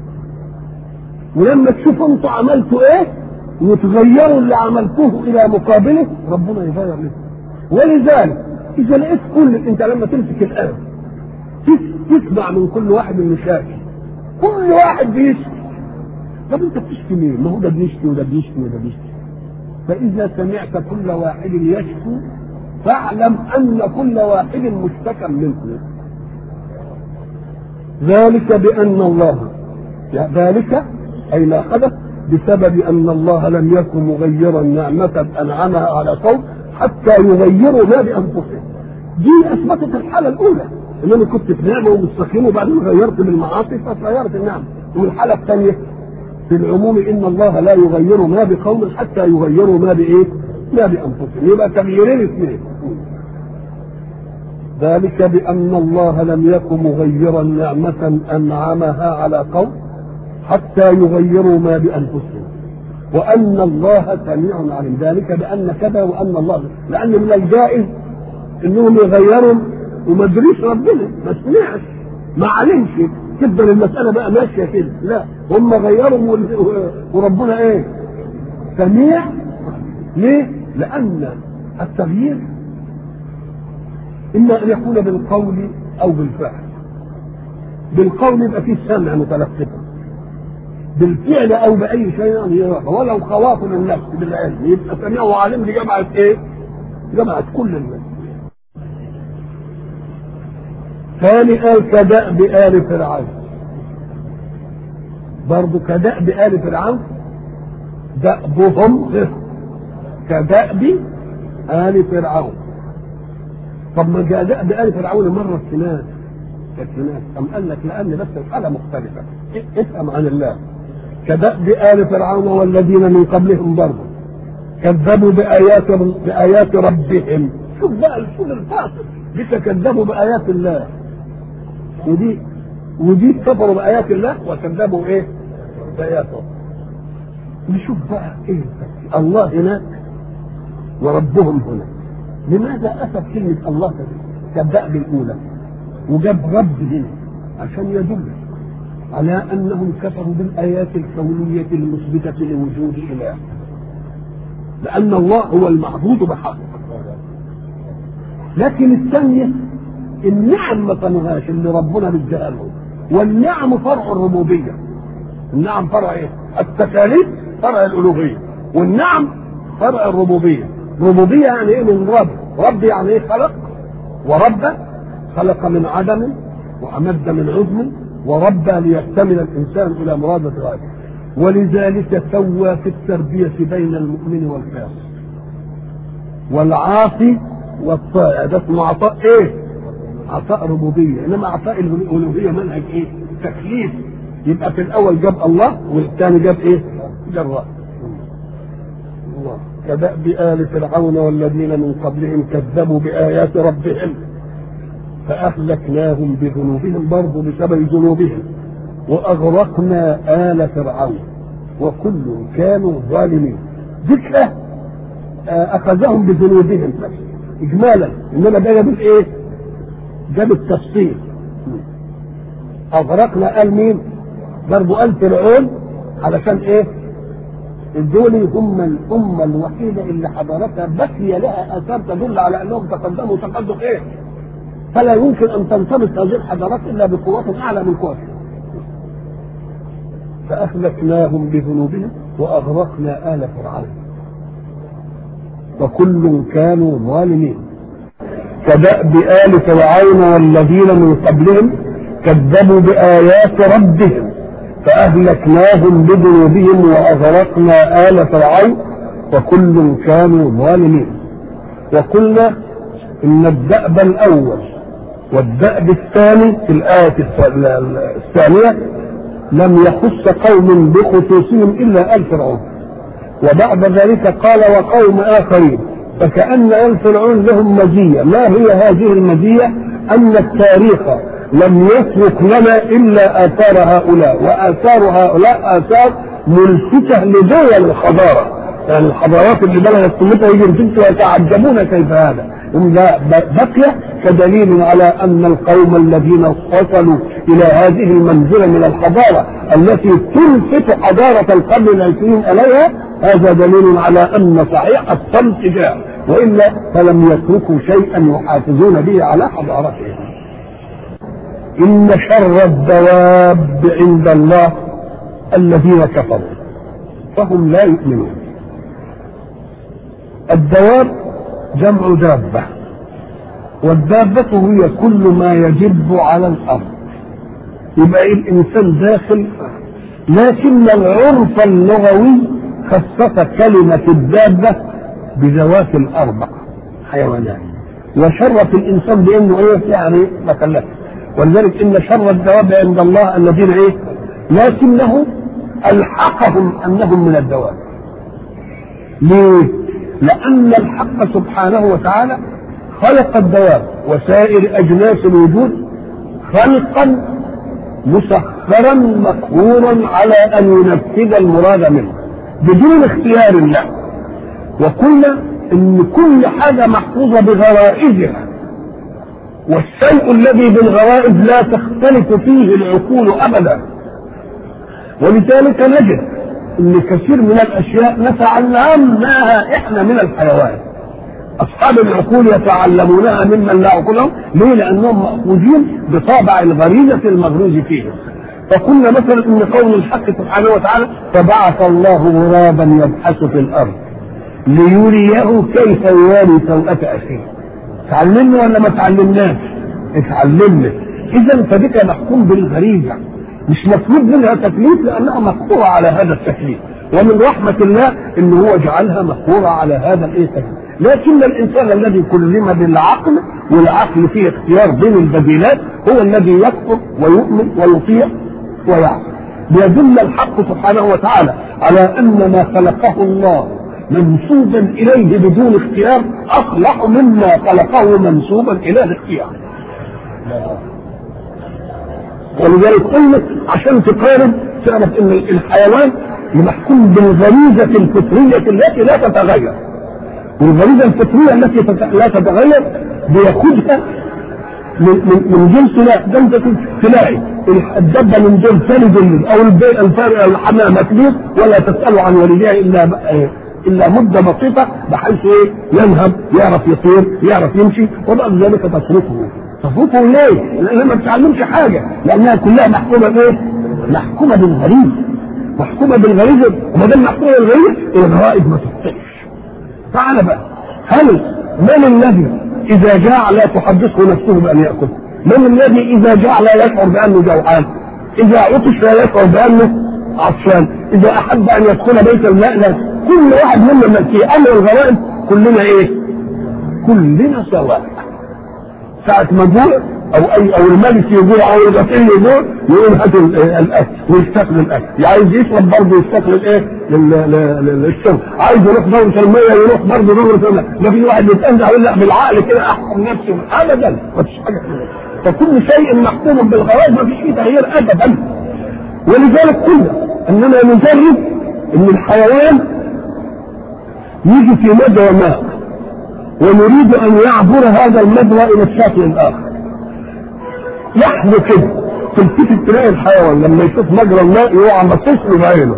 ولما تشوفوا انتوا عملتوا ايه وتغيروا اللي عملتوه إلى مقابله ربنا يغير لكم. ولذلك إذا لقيت انت لما تمسك الآن تسمع من كل واحد المشاكل، كل واحد بيشكي. طب انت بتشكي ليه؟ ما هو ده بيشكي وده بيشكي وده بيشكي. فإذا سمعت كل واحد يشكو فاعلم أن كل واحد مشتكى منه. ذلك بأن الله، ذلك أي ما حدث بسبب أن الله لم يكن مغيرا نعمة أنعمها على قوم حتى يغيروا ما بأنفسهم. دي أثبتت الحالة الأولى، إن أنا كنت في نعمة ومستقيم وبعدين غيرت بالمعاصي فغيرت النعمة. والحالة الثانية في العموم إن الله لا يغير ما بقوم حتى يغيروا ما بإيه؟ ما بأنفسهم. يبقى تغييرين اثنين. ذلك بأن الله لم يكن مغيرا نعمة أنعمها على قوم حتى يغيروا ما بأنفسهم وأن الله سميع عليم. ذلك بأن كذا وأن الله، لأن من الجائز إنهم يغيروا وما ادريش ربنا، ما سمعش، ما علمش، تفضل المسألة بقى ماشية كده. لا، هم غيروا وربنا إيه؟ سميع. ليه؟ لأن التغيير إما أن يكون بالقول أو بالفعل. بالقول يبقى فيه سمع متلفظ، بالفعل أو بأي شيء يرى، ولو خواطر النفس بالعلم يبقى سميع وعالم لجمعة إيه؟ جمعة كل الناس. ثاني قال كدأب آل فرعون، برضه كدأب آل فرعون، دأبهم كدأب آل فرعون. طب ما جاء دأب آل فرعون مرة السنان أم قال لك لأن بس الحالة مختلفة. افهم عن الله. كدأب آل فرعون والذين من قبلهم برضه كذبوا بآيات ربهم. شوف بقى الشغل الفاصل، دي كذبوا بآيات الله، ودي كفروا بآيات الله وكذبوا ايه؟ بآياته. نشوف بقى ايه الله هناك وربهم هنا. لماذا أتت كلمة الله كالدأب الأولى وجاب رب هنا؟ عشان يدل على أنهم كفروا بالآيات الكونية المثبتة لوجود إله، لأن الله هو المعبود بحق. لكن الثانية النعم ما كانوهاش اللي ربنا مديها لهم، والنعم فرع الربوبية. النعم فرع ايه؟ التكاليف فرع الألوهية، والنعم فرع الربوبية. ربوبية يعني ايه؟ من رب يعني ايه؟ خلق، ورب خلق من عدم وأمد من عدم وربى ليكتمل الإنسان إلى مرادة غاية. ولذلك سوى في التربية بين المؤمن والكافر والعاصي والطائع. ده اسمه عطاء ايه؟ عطاء ربوبية. انما عطاء الألوهية منهج ايه؟ تكليف. يبقى في الأول جاب الله والثاني جاب ايه؟ جاب الله. كدأب آل فرعون والذين من قبلهم كذبوا بآيات ربهم فأهلكناهم بذنوبهم، برضه بسبب ذنوبهم، وأغرقنا آل فرعون وكل كانوا ظالمين. ذكر أخذهم بذنوبهم إجمالا، إنما ده جاب إيه؟ جاب التفصيل. أغرقنا آل مين؟ برضه آل فرعون، علشان إيه؟ دول هم الأمة الوحيدة اللي حضارتها بقي لها آثار تدل على أنهم تقدموا تقدم إيه؟ فلا يمكن أن تنطبق هذه الحضارات إلا بقوات أعلى من قوتها. فأهلكناهم بذنوبهم وأغرقنا آل فرعون وكل كانوا ظالمين. كدأب آل فرعون والذين من قبلهم كذبوا بآيات ربهم فأهلكناهم بذنوبهم وأغرقنا آل فرعون وكل كانوا ظالمين. وقلنا إن الدأب الأول والدأب الثاني في الآية الثانية لم يخص قوم بخصوصهم إلا آل فرعون، وبعد ذلك قال وقوم آخرين، فكأن آل فرعون لهم مزية. ما هي هذه المزية؟ أن التاريخ لم يترك لنا إلا آثار هؤلاء، وآثار هؤلاء آثار ملفتة لدول الحضارة، يعني الحضارات اللي بلغت قمتها يجي ويتعجبون كيف هذا. بقي كدليل على أن القوم الذين وصلوا إلى هذه المنزلة من الحضارة التي تلفت حضارة القرن العشرين إليها، هذا دليل على أن صحيح الصمت جاء، وإلا فلم يتركوا شيئا يحافظون به على حضارتهم. إن شر الدواب عند الله الذين كفروا فهم لا يؤمنون. الدواب جمع دابة، والدابة هي كل ما يجب على الأرض، يبقى الإنسان داخل. لكن العرف اللغوي خصص كلمة الدابة بذوات الأربع حيوانات، وشرف الإنسان بأنه إيه؟ يعني مكلف. ولذلك إن شر الدواب عند الله الذين إيه؟ لكنه ألحقهم أنهم من الدواب. ليه؟ لأن الحق سبحانه وتعالى خلق الدواب وسائر أجناس الوجود خلقا مسخرا مقهورا على أن ينفذ المراد منه بدون اختيار الله. وقلنا إن كل حاجة محفوظة بغرائزها، والشيء الذي بالغرائز لا تختلف فيه العقول أبدا. ولذلك نجد ان كثير من الاشياء نتعلمناها احنا من الحيوان. اصحاب العقول يتعلمونها ممن لا عقول لهم. ليه؟ لانهم مأخوذين بطابع الغريزة المغروز فيهم. فقلنا مثلا ان قول الحق سبحانه وتعالى فبعث الله غرابا يبحث في الارض ليريه كيف يواري سوءة اخيه. تعلمنا ولا ما تعلمناش؟ اتعلمنا. اذا فبك محكوم بالغريزة، مش مطلوب منها تكليف لانها مقطوعة على هذا التكليف، ومن رحمة الله ان هو جعلها مقطوعة على هذا التكليف. لكن الانسان الذي كلم بالعقل، والعقل فيه اختيار بين البديلات، هو الذي يكفر ويؤمن ويطيع ويعصي. ليدل الحق سبحانه وتعالى على ان ما خلقه الله منسوبا اليه بدون اختيار اصلح مما خلقه منسوبا الى الاختيار. ولذلك قلنا عشان تقارن تعرف ان الحيوان محكوم بالغريزه الفطريه التي لا تتغير، والغريزه الفطريه التي لا تتغير بياخدها من جنس. لا ده انت تلاقي الدبه من جنس ثاني او الحمامه تبيض ولا تسال عن والديها الا مده بسيطه، بحيث ايه؟ ينهب، يعرف يطير، يعرف يمشي، وبعد ذلك تتركه. ليه؟ لانها ما بتعلمش حاجه، لانها كلها محكومه بايه؟ محكومه بالغريزه. محكومه بالغريزه، وما دام محكومه بالغريزه الغرائز ما تخطئش. تعال بقى، هل من الذي اذا جاع لا تحدثه نفسه بان ياكل؟ من الذي اذا جاع لا يشعر بانه جوعان؟ اذا عطش لا يشعر بانه عطشان؟ اذا احب ان يدخل بيت الماء لا. كل واحد منا في امر الغرائز كلنا ايه؟ كلنا سواء. ساعة ما جوع او الملك يجوع او الغسيل يجوع يقول هات الاكل ويستقبل الاكل، عايز يشرب برضه يستقبل ايه؟ للشرب، عايز يروح دورة المية يروح برضه دورة المية. ما في واحد يتنزع يقول لا بالعقل كده احكم نفسي ابدا، ما فيش حاجة. فكل شيء محكوم بالغرائز، ما فيش فيه تغيير ابدا. ولذلك قلنا اننا نجرب ان الحيوان يجي في مجرى ماء ونريد ان يعبر هذا المجرى الى الشاطئ الاخر. يحدث كده تلتفت تلاقي الحيوان لما يشوف مجرى الماء يقع مصيص له بعينه.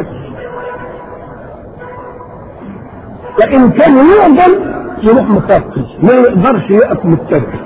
لكن كان يقدر يروح مخفي، ما يقدرش يقف متكئ.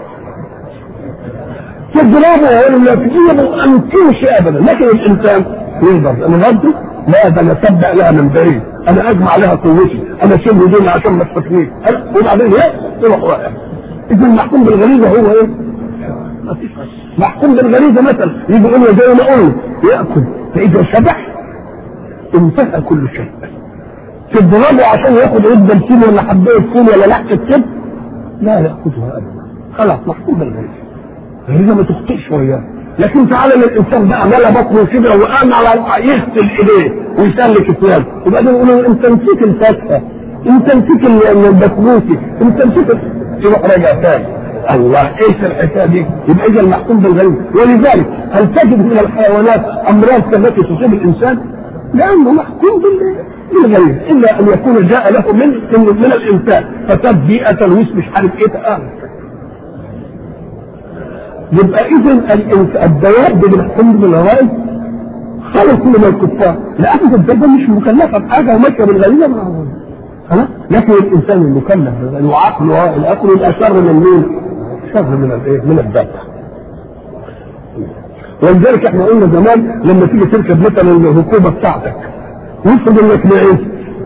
تضربه ولا تجيبه ان تمشي ابدا. لكن الانسان يقدر. انا غلطي؟ لا، ده انا اتبع لها من بعيد، انا اجمع لها قوتي، انا اشيل هدومي عشان ما تفتنيش، وبعدين ايه؟ تروح واقع. اذا المحكوم بالغريزه هو ايه؟ محكوم بالغريزه. مثلا يجي يقول له زي ما اقول ياكل، فاذا شبع انتهى كل شيء. تضربه عشان ياخد عده بسين ولا حبايه فول ولا لحمه كبد، لا ياخذها ابدا. خلاص محكوم بالغريزه. الغريزه ما تخطئش وياه. لكن تعالى للانسان بقى ملا بطنه كده وقام على يغسل ايديه ويسلك الثياب، وبعدين يقول له انت نسيت الفاكهه، انت نسيت البسبوسي، انت نسيت، يروح راجع ثاني. الله، ايش الحكايه دي؟ يبقى اذا المحكوم بالغريزه. ولذلك هل تجد من الحيوانات امراض التي تصيب الانسان؟ لانه محكوم بالغريزه، الا ان يكون جاء له من الانسان فسد بيئه الوسم مش عارف ايه. يبقى اذا الدواب اللي محكوم بالغرائز خلق من الكفار، لان الدابه مش مكلفه بحاجه وماشيه بالغريزه خلاص. لكن الانسان المكلف وعقله الاكل يبقى شر من مين؟ شر من الايه؟ من الدابه. ولذلك احنا قلنا زمان لما تيجي تركب مثلا الركوبه بتاعتك ويفرض انك نعيش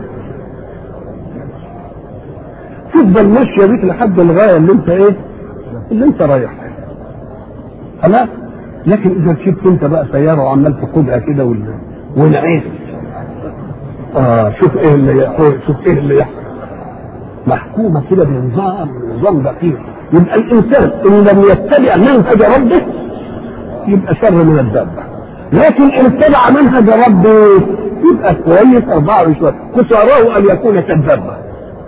تفضل ماشيه بيك لحد الغايه اللي انت ايه؟ اللي انت رايحها. خلاص. لكن اذا ركبت انت بقى سياره وعمال تقودها كده ونعيش شوف ايه اللي يحصل، شوف ايه اللي يحصل. محكومه كده بنظام دقيق. يبقى الانسان ان لم يتبع منهج ربه يبقى شر من الدابه، لكن ان اتبع منهج ربه يبقى كويس 24 قصاره ان يكون كالدابه.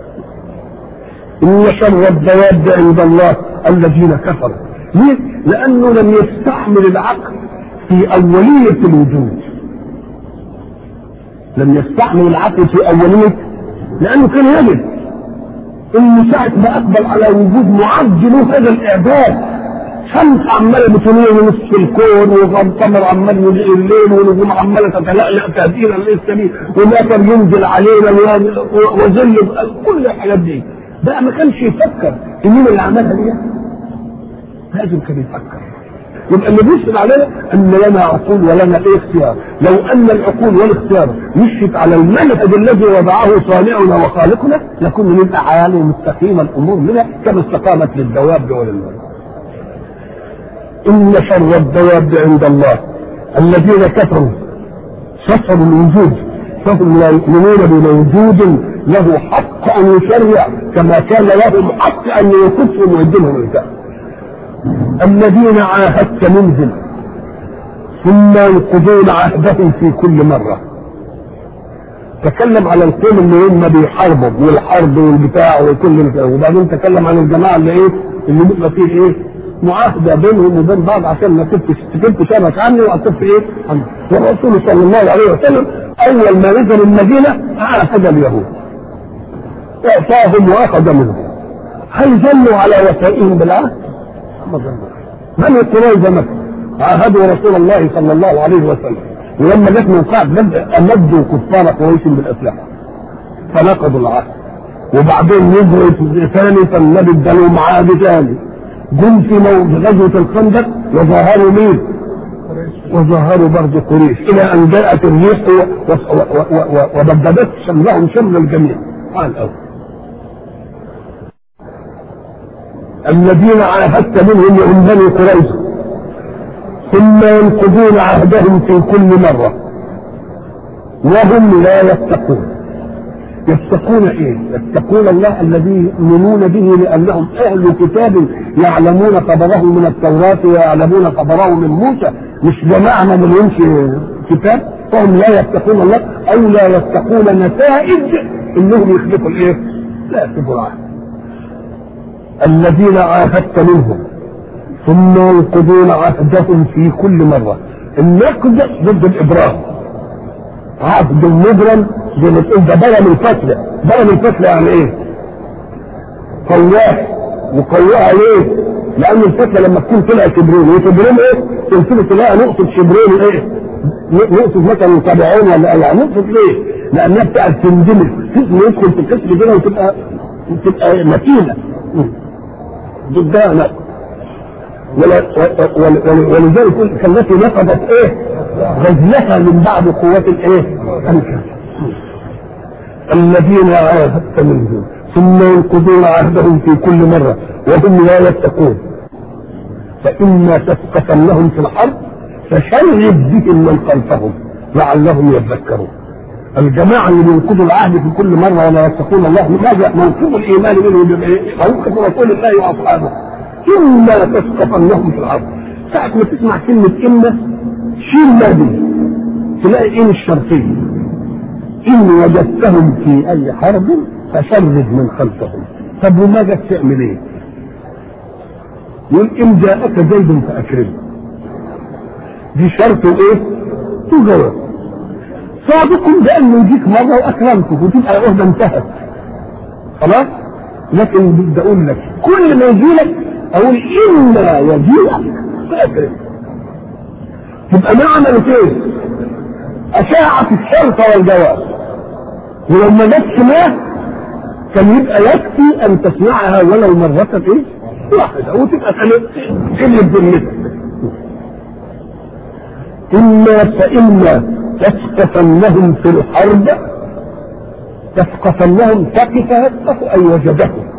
ان شر الدواب عند الله الذين كفروا. ليه؟ لانه لم يستعمل العقل في اوليه الوجود. لم يستعمل العقل في اوليه، لانه كان يجب انه ساعه ما اقبل على وجود معد له هذا الاعداد شمس عماله بتنير نصف الكون، وقمر عمال يضيء الليل، ونجوم عماله تتلألأ تهدينا للسبيل، والمطر ينزل علينا، وظل، كل الحاجات دي. بقى ما كانش يفكر ان مين اللي عملها دي؟ لازم كان يفكر. يبقى اللي بيشهد علينا ان لنا عقول ولنا اختيار. لو ان العقول والاختيار مشيت على المنهج الذي وضعه صانعنا وخالقنا لكنا نبقى عيال ومستقيمه الامور منها كما استقامت للدواب وللناس. ان شر الدواب عند الله الذين كفروا صفروا الوجود فهم لا يؤمنون بموجود له حق ان يشرع كما كان لهم حق ان يكفوا ويدينهم الكافر. الذين عاهدت منهم ثم ينقضون عهدهم في كل مرة. تكلم على القوم اللي هم بيحاربوا والحرب والبتاع وكل كده، وبعدين تكلم عن الجماعة اللي اللي بيبقى فيه معاهدة بينهم وبين بعض عشان ما تكتبش شبك عني واكتب عنه. والرسول صلى الله عليه وسلم اول ما نزل المدينة عاهد اليهود اعطاهم واخذ منهم. هل ظلوا على وفائهم بالعهد؟ بني قريظة مثلا عاهدوا رسول الله صلى الله عليه وسلم، ولما جت موقعة امدوا كفار قريش بالاسلحه فنقضوا العهد، وبعدين نزلوا ثاني فالنبي ادالهم عهد ثاني. جم في غزوه الخندق وظاهروا مين؟ وظاهروا برضه قريش الى ان جاءت الريح وبددت شملهم شمل الجميع. قال الاول الذين عاهدت منهم من بني قريظة ثم ينقضون عهدهم في كل مرة وهم لا يتقون. يتقون ايه؟ يتقون الله الذي يؤمنون به لانهم اهل كتاب يعلمون خبره من التوراة ويعلمون خبره من موسى، مش جماعة ما لهمش كتاب، فهم لا يتقون الله او لا يتقون نتائج انهم يخلفوا لا يخلفوا العهد. الذين عاهدت منهم ثم ينقضون عهدهم في كل مرة. النقد ضد الإبرام، عهد مبرم زي ما تقول ده بلم الفتلة. بلم الفتلة يعني ايه؟ قواه، وقواها ليه؟ لأن الفتلة لما تكون طلع شبرين، وشبرين تنسيب تلاقي نقطة شبرين نقطة مثلا طبعون ولا يعني نقطة ليه؟ لأنها بتاعت تندمج يدخل في القسم كده وتبقى متينة ضدها لا. ولذلك التي نقضت غزلها من بعد قوات الذين عاهدت منهم ثم ينقضون عهدهم في كل مرة وهم لا يتقون فإما تثقفنهم في الحرب فشرد بهم من خلفهم لعلهم يذكرون. الجماعة اللي بينقضوا العهد في كل مرة ولا يتقون الله لماذا؟ موقف الإيمان منهم موقف رسول الله وأصحابه. إما تثقفنهم في الحرب. ساعة ما تسمع كلمة إما شيل مادي تلاقي إن الشرطية إن وجدتهم في أي حرب فشرد من خلفهم. طب وماذا تعمل إيه؟ يقول إن جاءك زيد فأكرمه. دي شرط تجرب صادق بأنه يجيك مرة وأكرمته وتبقى العهدة انتهت خلاص. لكن بدي أقول لك كل ما يجيلك أقول إما يجيلك فأكرمه. تبقى ما عملت أشاعة الشرط والجواب، ولما جت سماه كان يبقى يكفي أن تسمعها ولو مرة واحدة وتبقى تقلب ذمتك. فإما تثقفنهم في الحرب تثقفنهم يثقف أي وجدهم.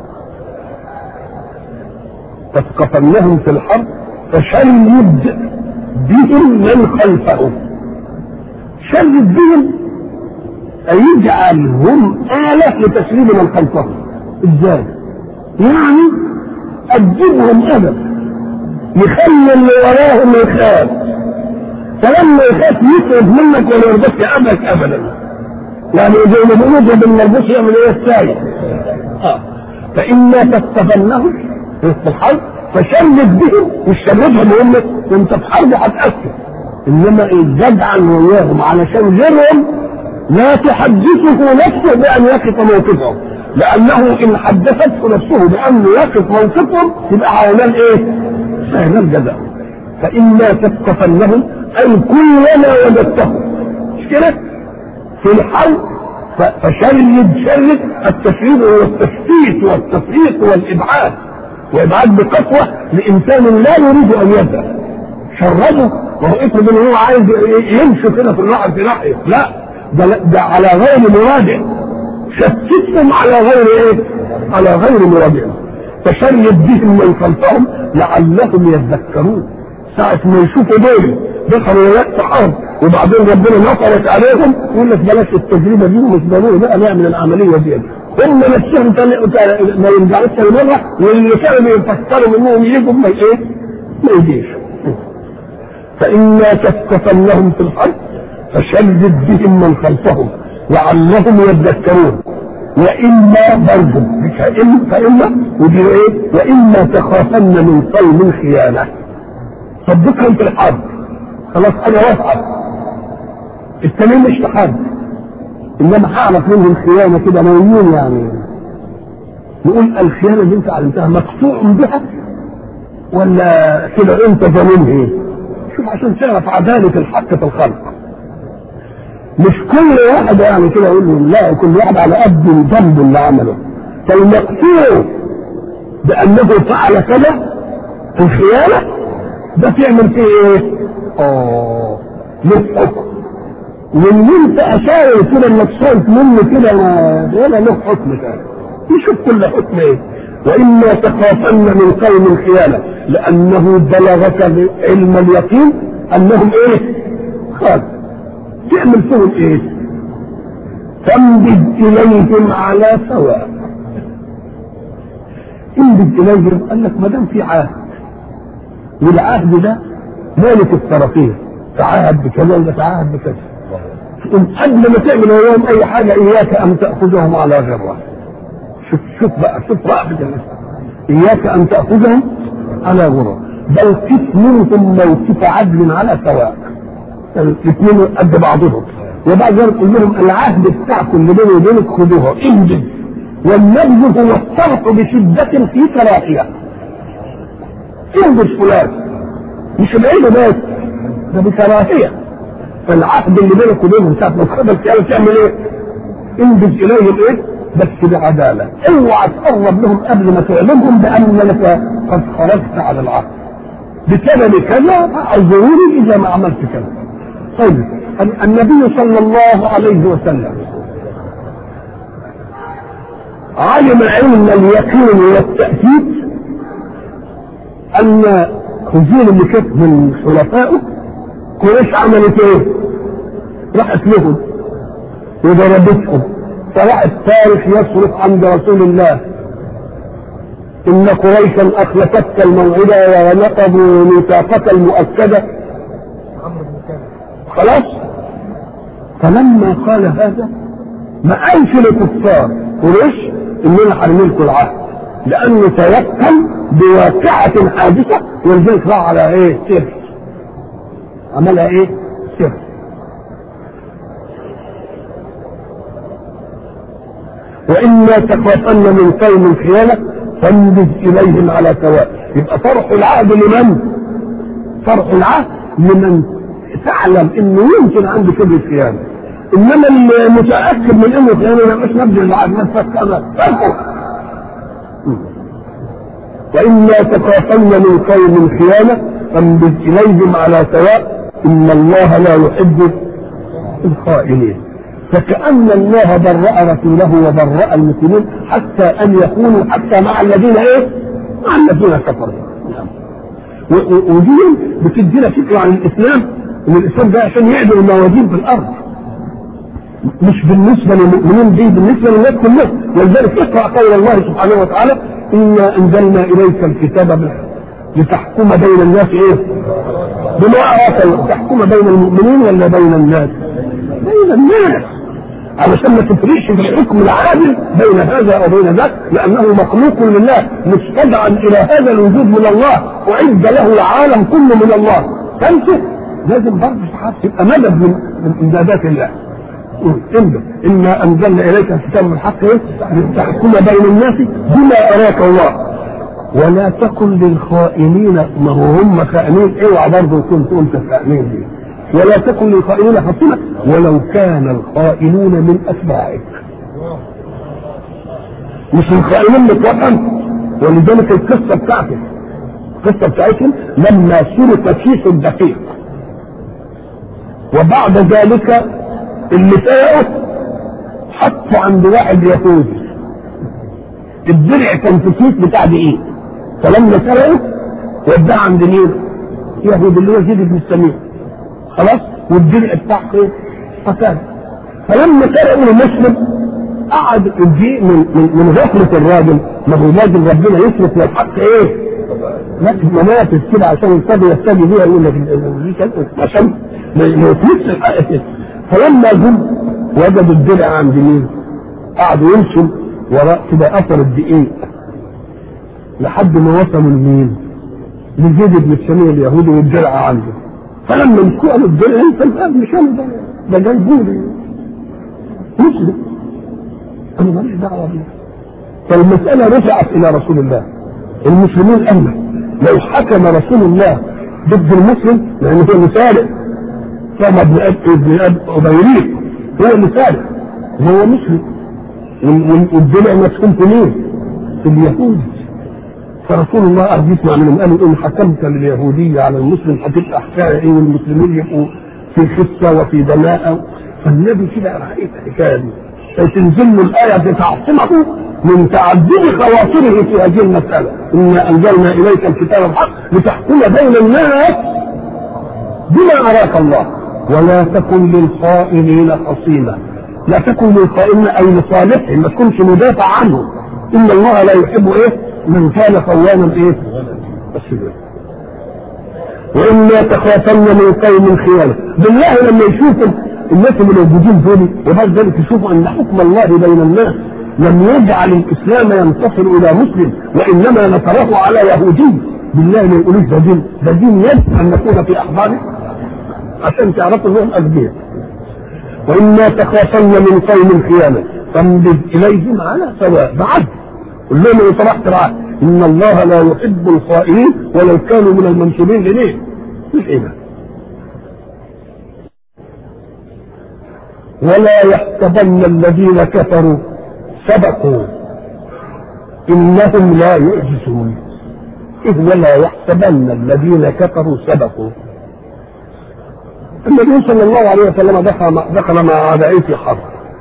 تثقفنهم في الحرب فشرد بهم من خلفهم. شرد بهم أي يجعلهم آلة لتسليم من خلفهم. ازاي؟ يعني أدبهم أدب يخلي اللي وراهم يخاف، فلما يخاف يسرد منك ولا يرضيك ابدا. يعني زي ما بيقولوا بالمربوط يعمل السايق. فإما تستفنهم في الحرب فشرد بهم وشردهم هم وانت في حرب هتأثر، انما الجدع وياهم علشان غيرهم لا تحدثه نفسه بأن يقف موقفهم، لأنه إن حدثته نفسه بأنه يقف موقفهم يبقى عينان هذا الجزاء. فإما تثقفنهم أي كلما وجدتهم مش كده في الحرب فشرد التشريد هو التشتيت والتفريق والإبعاد، وإبعاد بقسوة لإنسان لا يريد أن يذهب. شرده وهو افرض إن هو عايز يمشي كده في النحر في ناحية، لا ده على غير مرادع، شتتهم على غير ايه؟ على غير مرادع. فشرد بهم من خلفهم لعلهم يذكرون. ساعة ما يشوفوا دول دخلوا ويقطع حرب وبعدين ربنا نصرت عليهم يقول لك بلاش التجربة دي ومش ضروري بقى نعمل العملية دي. هم نفسهم ما يرجعوش مرة، واللي كانوا يفكروا منهم يجوا ما ايه؟ ما يجيش. فإنا تثقفنهم في الحرب فشدد بهم من خلفهم لعلهم يذكرون. وإما برضه فإما ودي ايه؟ وإما تخافن من قوم خيانة صدقهم في الحرب خلاص انا وافقت التمام مش تحرب، انما هعرف منهم خيانة كده مليون. يعني نقول الخيانة اللي انت علمتها مقطوع بها ولا كده انت ظالم ايه؟ شوف عشان تعرف عدالة الحق في الخلق. مش كل واحد يعني كده يقول له لا، كل واحد على قد الذنب اللي عمله. فالمقطوع بانه فعل كذا الخيانة ده تعمل فيه ايه؟ له حكم. واللي انت اشاير كده انك صارت منه كده ولا له حكم ثاني. يشوف كل حكم ايه. واما تخافن من قوم خيانه لانه بلغك علم اليقين انهم ايه؟ خالد. تعمل فيهم ايه؟ تنبذ اليهم على سواء. انبذ اليهم قال لك ما دام في عهد، والعهد ده مالك الطرفين، تعاهد بكذا ولا تعاهد بكذا. قبل ما تعمل وياهم اي حاجه اياك ان تاخذهم على غره. شوف بقى اياك ان تاخذهم على غره، بل قف منهم موقف عدل على سواء. الاثنين قد بعضهم. وبعد ذلك قل لهم العهد بتاعكم اللي بيني وبينك خذوها انجز. والنبذ هو الصرف بشده في كراهيه. انجز فلان مش بعيد بس ده بكراهيه. فالعهد اللي بينك وبينهم ساعه ما تقبل تعمل ايه؟ انجز اليهم ايه؟ بس بعداله. اوعى تقرب لهم قبل ما تعلمهم بانك قد خرجت على العهد. بسبب كذا اعذروني اذا ما عملت كذا. طيب النبي صلى الله عليه وسلم علم علم اليقين والتأكيد ان خزين اللي كانت من حلفائه قريش عملت ايه؟ راحت لهم وضربتهم. فراح التاريخ يصرف عند رسول الله ان قريشا اخلفتك الموعده ونقضوا ميثاقك المؤكده. خلاص. فلما قال هذا ما قالش لكفار قريش اننا حرملكم العهد، لانه توكل بواقعه حادثه ولذلك راح على ايه؟ سر. عملها ايه؟ سر. وإما تخافن من قوم خيانة فانبذ إليهم على سواء. يبقى فرح العهد لمن؟ فرح العهد لمن تعلم إنه يمكن عنده كبر الخيانة. إنما المتأكد من إنه خيانة مش نبذ العهد ما تفكر. وإما تخافن من قوم خيانة فانبذ إليهم على سواء إن الله لا يحب الخائنين. فكأن الله برأ رسوله وبرأ المسلمين حتى أن يكونوا حتى مع الذين إيه؟ مع الذين كفروا. ودي بتدينا فكرة عن الإسلام، إن الإسلام ده عشان يعدل الموازين في الأرض، مش بالنسبة للمؤمنين دي، بالنسبة للناس كلها. ولذلك اقرأ قول الله سبحانه وتعالى إنا أنزلنا إليك الكتاب لتحكم بين الناس إيه؟ بما أراك الله. تحكم بين المؤمنين ولا بين الناس؟ بين الناس، علشان ما تفرقش في الحكم العادل بين هذا وبين ذاك، لانه مخلوق لله مستدعى الى هذا الوجود من الله، وعد له العالم كله من الله. فانت لازم برضه تبقى مدد من امدادات الله. انا انزلنا اليك الكتاب بالحق لتحكم بين الناس بما اراك الله. ولا تكن للخائنين، ما هو هم خائنين، اوعى برضه كنت انت خائنين دي. ولا تكن للخائنين خصيما ولو كان الخائنون من اتباعك. مش الخائنين مطلقا. ولذلك القصه بتاعتهم لما سرق كيس الدقيق وبعد ذلك اللي سرقه حطه عند واحد يهودي. الدرع كان في كيس بتاع دقيق، فلما سرقه وداه عند مين؟ يهودي اللي هو زيد بن السمين. خلاص، والدرع بتاعه ايه؟ فساد. فلما سرقوا المسلم قعد الدقيق من غفله الراجل. ما هو الراجل ربنا يصرف للحق ايه؟ منافذ كده عشان يستدي بيها، يقول لك عشان ما يفلتش الحق كده. فلما جم وجدوا الدرع عند مين؟ قعدوا يمشوا وراء كده اثر الدقيق لحد ما وصلوا لمين؟ لزيد بن السمين اليهودي والدرع عنده. فلما مسكوا قالوا الدرع انت مش انا، ده جايبولي مسلم، انا ماليش دعوه بيه. فالمساله رجعت الى رسول الله. المسلمين قالوا لو حكم رسول الله ضد المسلم، لان هو مسالم كما ابن ابي هو مسالم وهو مسلم، والدماء مسكون في مين؟ في اليهود. فرسول الله قال يسمع منهم، قالوا ان حكمت لليهوديه على المسلم هتبقى حكايه ايه؟ والمسلمين يبقوا في خسه وفي دماء. فالنبي كده رايت الحكايه دي فتنزل له الايه تعصمه من تعدد خواطره في هذه المساله. انا انزلنا اليك الكتاب الحق لتحكم بين الناس بما اراك الله ولا تكن للخائنين خصيما. لا تكن للخائنين اي لصالحهم، ما تكونش مدافع عنه. ان الله لا يحب ايه؟ من كان خوانا ايه؟ بس كده. واما تخافن من قوم خيانه، بالله لما يشوفوا الناس اللي موجودين دول وبعد ذلك يشوفوا ان حكم الله بين الناس لم يجعل الاسلام ينتصر الى مسلم وانما نصره على يهودي، بالله ما يقولوش ده دين يجب ان نكون في احضانه عشان تعرفوا انهم اغبياء. واما تخافن من قوم خيانه فانبذ اليهم على سواء بعد. قل لهم لو سمحت العهد ان الله لا يحب الخائنين ولو كانوا من المنسوبين اليه. مش ايه؟ ولا يحسبن الذين كفروا سبقوا انهم لا يعجزون. اذ ولا يحسبن الذين كفروا سبقوا. النبي صلى الله عليه وسلم دخل مع اعدائه في حرب،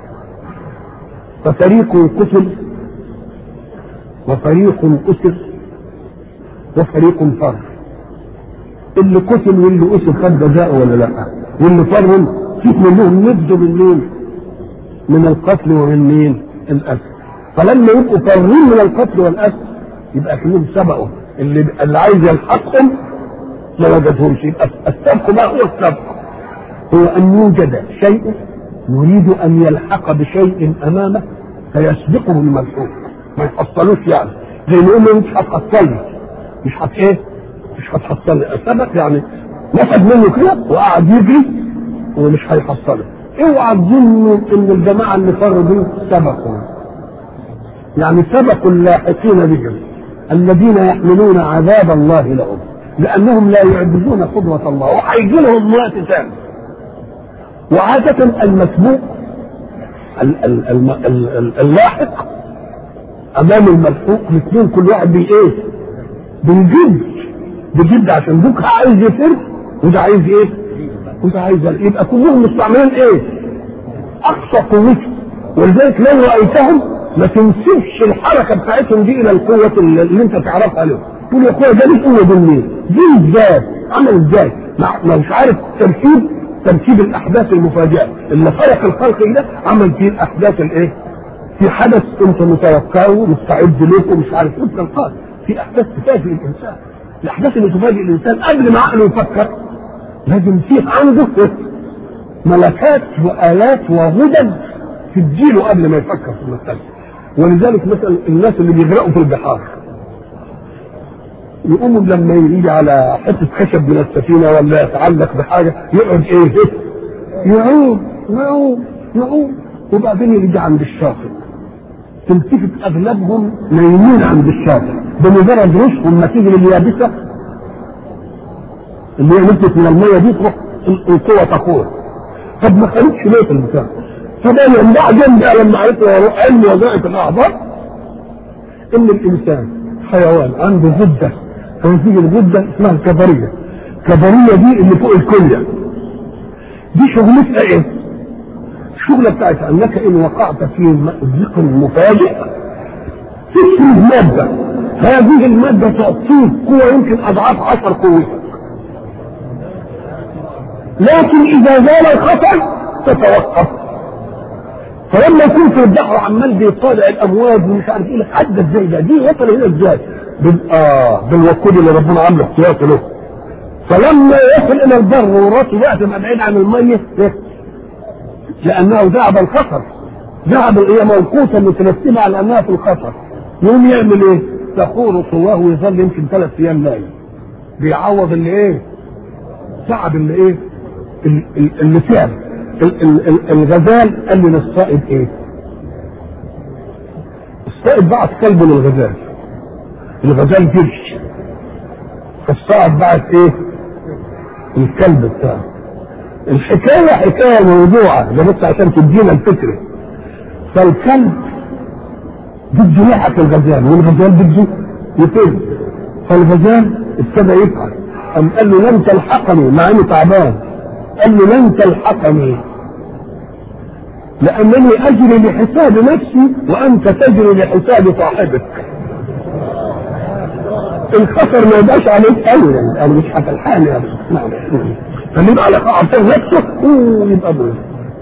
ففريق قتل وفريق اسر وفريق فر. اللي قتل واللي اسر خد جزاء ولا لا؟ واللي فر كيف منهم نبذوا من مين؟ من القتل ومن مين؟ الاسر. فلما يبقوا فارين من القتل والاسر يبقى كلهم سبقوا. اللي عايز يلحقهم ما وجدهمش. يبقى السبق ما هو السبق؟ هو ان يوجد شيء يريد ان يلحق بشيء امامه فيسبقه الملحوق، ما يحصلوش يعني. زي ما يقولوا مش هتحصلني، مش هتحصلني. السبق يعني نفذ منه كده وقعد يجري ومش هيحصله. اوعى تظنوا ان الجماعه اللي فروا دول سبقوا، يعني سبقوا اللاحقين بهم الذين يحملون عذاب الله لهم، لانهم لا يعجزون قدرة الله وهيجي لهم وقت ثاني. وعادة المسبوق اللاحق امام الملحوق الاثنين كل واحد بايه؟ بجد عشان دوك عايز يفر وده عايز ايه؟ وده عايز يبقى كلهم مستعملين ايه؟ اقصى قوته. ولذلك لو رايتهم ما تنسبش الحركه بتاعتهم دي الى القوه اللي انت تعرفها لهم. تقول يا اخويا ده ليه قوه دي؟ دي ازاي؟ عمل ازاي؟ ما مش عارف ترتيب الاحداث المفاجئه اللي خلق الخلق ده عمل فيه الاحداث الايه؟ في حدث انت متوقعه ومستعد له ومش عارف ايه تلقاه. في احداث تفاجئ الانسان. الاحداث اللي تفاجئ الانسان قبل ما عقله يفكر لازم فيه عنده ملكات والات وغدد تديله قبل ما يفكر في المسألة. ولذلك مثلا الناس اللي بيغرقوا في البحار يقوموا لما يجي على حته خشب من السفينه ولا يتعلق بحاجه يقعد ايه؟ يعوم وبعدين يجي عند الشاطئ تلتفت اغلبهم نايمين عند الشاطئ، بمجرد رشهم ما تيجي لليابسه اللي هي نزلت من الميه دي تروح القوه تقوى. طب ما خليتش ليه في البتاع؟ فبقى بعدين بقى لما عرفوا علم وظائف الاعضاء ان الانسان حيوان عنده غده، هذه الغده اسمها الكظريه. الكظريه دي اللي فوق الكليه دي شغلتها ايه؟ الشغله بتاعتها انك ان وقعت في ضيق مفاجئ تفرز ماده، هذه الماده تعطيك قوه يمكن اضعاف 10 قوتك، لكن اذا زال الخطر تتوقف. فلما يكون في البحر عمال بيطالع الامواج ومش عارف ايه لحد ازاي ده، دي وصل هنا ازاي؟ بالوقود اللي ربنا عامله احتياطي له. فلما يصل الى البر وراسه بقى تبقى بعيد عن الميه لانه ذهب الخطر، ذهب هي موقوته مترتبه على انها في الخطر، يقوم يعمل ايه؟ تخور صواه ويظل يمكن 3 ايام نايم، بيعوض اللي ايه؟ تعب اللي ايه؟ اللي تعب. الغزال قال لي للصائد ايه؟ الصائد بعت كلبه للغزال، الغزال جرش، فالصائد بعت ايه؟ الكلب بتاعه. الحكايه حكايه موضوعه ده بس عشان تدينا الفكره. فالكلب بده يلحق الغزال والغزال بده يفر، فالغزال ابتدى يفعل، قام قال له لن تلحقني مع اني تعبان، قال له لن تلحقني لانني اجري لحساب نفسي وانت تجري لحساب صاحبك. الخطر ما يبقاش عليك قوي، يعني انا مش هتلحقني يا فنبقى على عشان نفسه يبقى ضروري.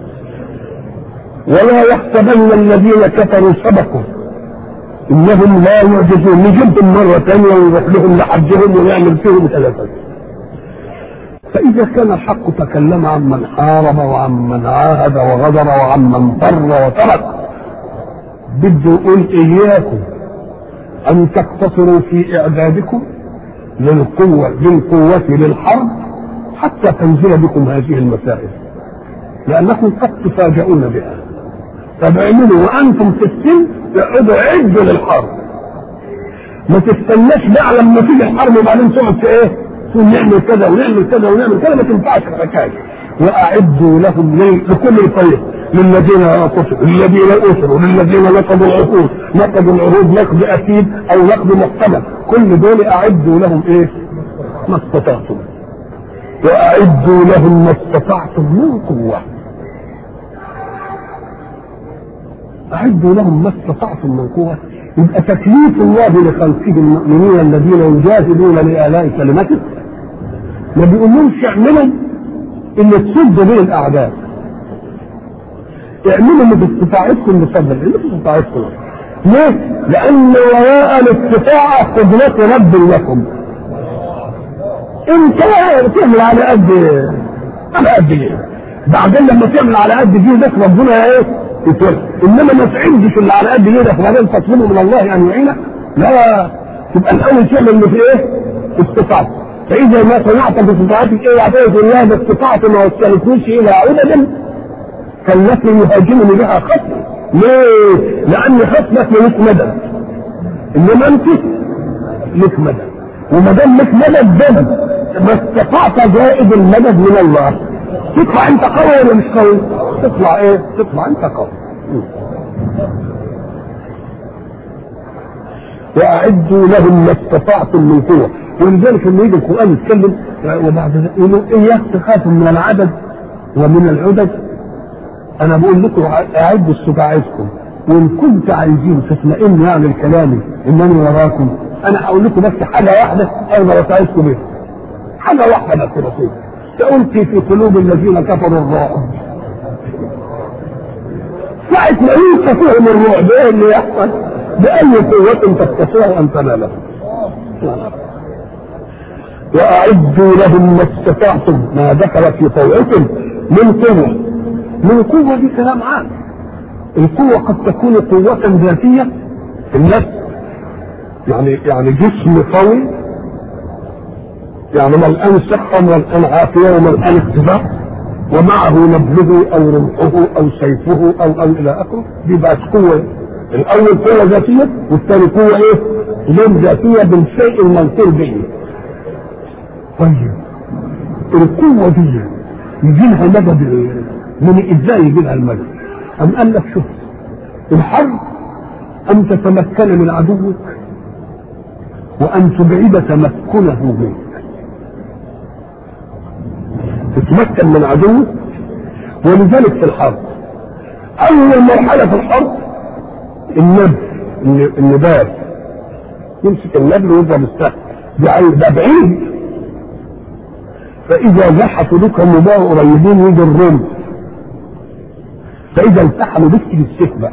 ولا يحسبن الذين كفروا سبقوا انهم لا يعجزون، نجيبهم مره ثانيه ونروح لهم لحدهم ونعمل فيهم 3. فاذا كان الحق تكلم عن من حارب وعن من عاهد وغدر وعن من فر وترك، بده يقول اياكم ان تقتصروا في اعدادكم للقوه للحرب حتى تنزل بكم هذه المسائل، لانكم قد تفاجئون بها. فاعملوا وانتم في السن، اقعدوا عدوا للحرب، ما تستناش بقى لما تيجي الحرب وبعدين تقعد في ايه؟ تقول نعمل كذا ونعمل كذا ونعمل كذا، ما تنفعش الحكايه. واعدوا لهم لكل طريق، للذين قتلوا، للذين اسروا، للذين نقضوا العقود، نقضوا العروض نقض اكيد او نقض محتمل، كل دول اعدوا لهم ايه؟ ما استطعتم. واعدوا لهم ما استطعتم من قوه. اعدوا لهم ما استطعتم من قوه، يبقى تكليف الله لخلقه المؤمنين الذين يجاهدون لآلاء كلمته ما بيقولهمش اعملوا اللي تصدوا به الاعداء، اعملوا اللي باستطاعتكم بصدر اللي باستطاعتكم. ليه؟ لان وراء الاستطاعه قدرة رب لكم. انت تعمل على قد ايه؟ بعدين لما تعمل على قد جيدك ربنا ايه؟ يتوقف. انما ما تعندش اللي على قد جيدك وبعدين تطلبه من الله ان يعينك، لا، تبقى الاول تعمل اللي في ايه؟ استطاعتك. فاذا ما صنعت باستطاعتك ايه اعطيت الله باستطاعتي ما وصلتنيش الى عدد كالتي يهاجمني بها خصمي. ليه؟ لان خصمك ملك مدد، انما انت لك مدد، وما دام لك مدد دم ما استطعت زائد المدد من الله. تطلع انت قوي ولا مش قوي؟ تطلع ايه؟ تطلع انت قوي. واعدوا لهم ما استطعتم من قوه. ولذلك لما يجي القران يتكلم وبعد ذلك يقولوا اياك تخافوا من العدد ومن العدد، انا بقول لكم اعدوا استطاعتكم، وان كنت عايزين تطمئنوا يعني الكلام انني وراكم، انا هقول لكم بس حاجه واحده اقدر اساعدكم بيها، حاجه واحده بس بسيطه، سألقي في قلوب الذين كفروا الرعب. ساعة ما ينسى فيهم الرعب ايه اللي يحصل؟ بأي قوة تستطيع أن تناله. وأعدوا لهم ما استطعتم ما دخل في طوعكم من قوة. من قوة دي كلام عام. القوة قد تكون قوة ذاتية في النفس، يعني جسم قوي، يعني ملآن صحة وملآن عافية وملآن اقتدار، ومعه نبله أو رمحه أو سيفه أو إلى آخره، دي بقت قوة الاول قوه ذاتيه والثاني قوه ايه؟ غير ذاتيه بالشيء المنصور به. طيب القوه دي يجي لها مدد من ازاي يجي لها المدد؟ ام قال لك شوف الحرب ان تتمكن من عدوك وان تبعد تمكنه منك. تتمكن من عدوك، ولذلك في الحرب اول مرحله في الحرب النبال يمسك النبل ويضرب السهم ده بعيد، فاذا زحفوا بك النبال قريبين يجي الرمح، فاذا التحموا بك بالسيف بقى.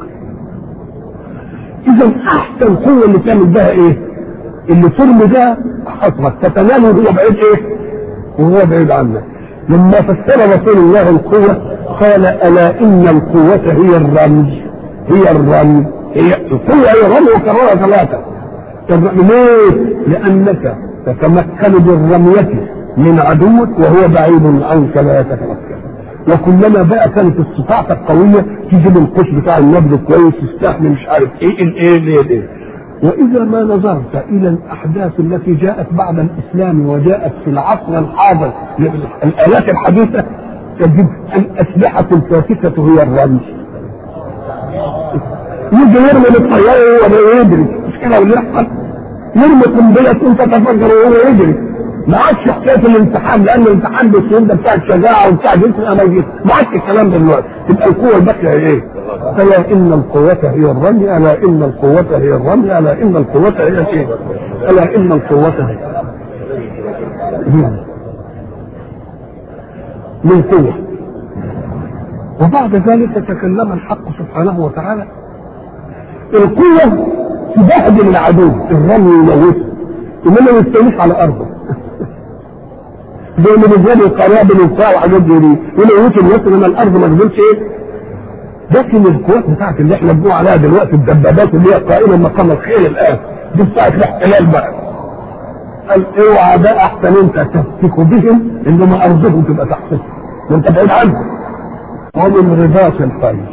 اذا احسن قوه اللي تعمل بها ايه؟ اللي ترمي ده حصرك تتناله وهو بعيد ايه؟ وهو بعيد عنك. لما فسر رسول الله القوه قال الا ان القوه هي الرمي، هي الرمي، هي القوه هي الرمي، وكررها ثلاثه. ليه؟ لانك تتمكن بالرميه من عدوك وهو بعيد عنك لا يتمكن. وكلما بقى كانت استطاعتك قويه تجيب القوس بتاع النبل كويس يستحمل مش عارف ايه. واذا ما نظرت الى الاحداث التي جاءت بعد الاسلام وجاءت في العصر الحاضر الالات الحديثه تجد الاسلحه الفاتكه هي الرمي. يجي يرمي بالطياره وهو يجري، مش كده اللي يحصل؟ يرمي قنبله انت تفجر وهو يجري. ما عادش حكايه الامتحان، لان الامتحان بالسن ده بتاع الشجاعه وبتاع جنس الامازيغ، ما عادش الكلام ده دلوقتي. تبقى القوه الباقيه هي ايه؟ الا ان القوه هي الرمي، الا ان القوه هي الرمي، الا ان القوه هي ايه؟ الا ان القوه هي من قوه. وبعد ذلك تكلم الحق سبحانه وتعالى القوه تبهدل العدو، الرمي يموته انما ما يستوليش على ارضه زي ما بيجيب القنابل وبتاع وحاجات دي يموتوا الناس انما الارض ما تقدرش ايه. لكن القوات بتاعت اللي احنا بنقول عليها دلوقتي الدبابات اللي هي قائمه مقام الخيل الان دي بتاعت الاحتلال بقى، قال اوعى ده احسن انت تفتكوا بهم انما ارضهم تبقى تحتهم وانت بعيد عنهم. ومن رباط الخيل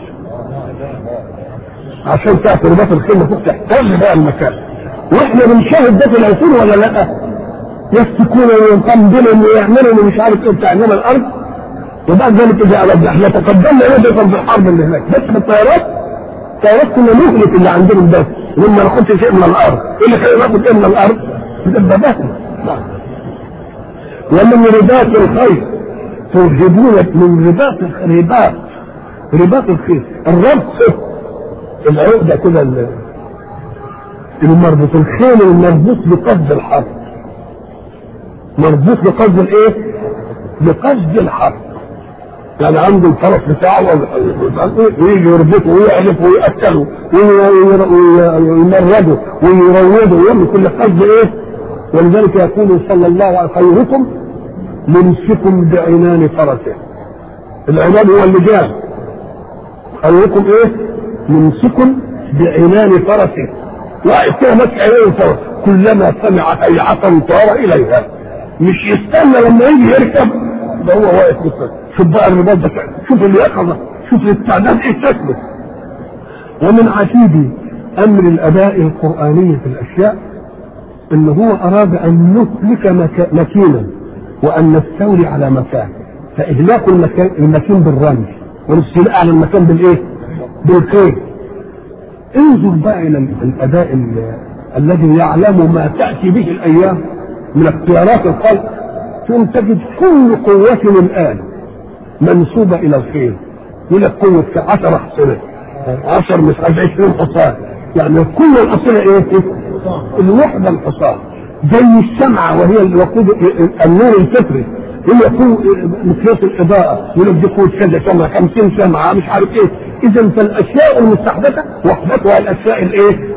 عشان تعرف رباط الخيل المفروض تحتل بقى المكان. واحنا بنشاهد ده في العصور ولا لا؟ يفتكون ويقنبلوا ويعملوا مش عارف ايه بتاع انما الارض. وبعد ذلك اذا احنا تقدمنا يدخل في الحرب اللي هناك بس بالطيارات كنا نهلك اللي عندنا بس لما ناخدش شيء من الارض. ايه اللي خلينا ناخد ايه من الارض؟ الدبابات. ومن رباط الخيل ترهبون من رباط الخيل الربط العقده كده المربوط الخيل المربوط بقصد الحرب، مربوط بقصد الايه؟ بقصد الحرب. يعني عنده الفرس بتاعه ويجي يربطه ويعرف ويأكله ويمرده ويروده ويعمل كل قصد ايه؟ ولذلك يقول صلى الله عليه وسلم خيركم ممسك بعنان فرسه. العنان هو اللجام. خيركم ايه؟ ممسك بعنان فرسه. واقف كده ماسك عينين الفرس كلما سمع هيعة طار اليها، مش يستنى لما يجي يركب ده هو واقف كده. شوف بقى الرباط ده، شوف اليقظه، شوف الاستعداد ايه شكله. ومن عجيب امر الاداء القراني في الاشياء ان هو اراد ان نهلك مكينا وان نستولي على مكان، فاهلاك المكين بالرمي والاستيلاء على المكان بالايه؟ بالخير. انظر بقى الى الاداء الذي يعلم ما تاتي به الايام من اختيارات الخلق، ثم تجد كل قوة الآن منسوبة إلى الخير. يقول لك قوة 10 حصنة 10 مش 20 حصان، يعني كل الحصنة إيه؟ الوحدة الحصان زي الشمعة وهي الوقود النور الفطري، هي مقياس الإضاءة. يقول لك دي قوة كذا شمعة 50 شمعة مش عارف إيه. إذا فالأشياء المستحدثة وحدتها الأشياء الإيه؟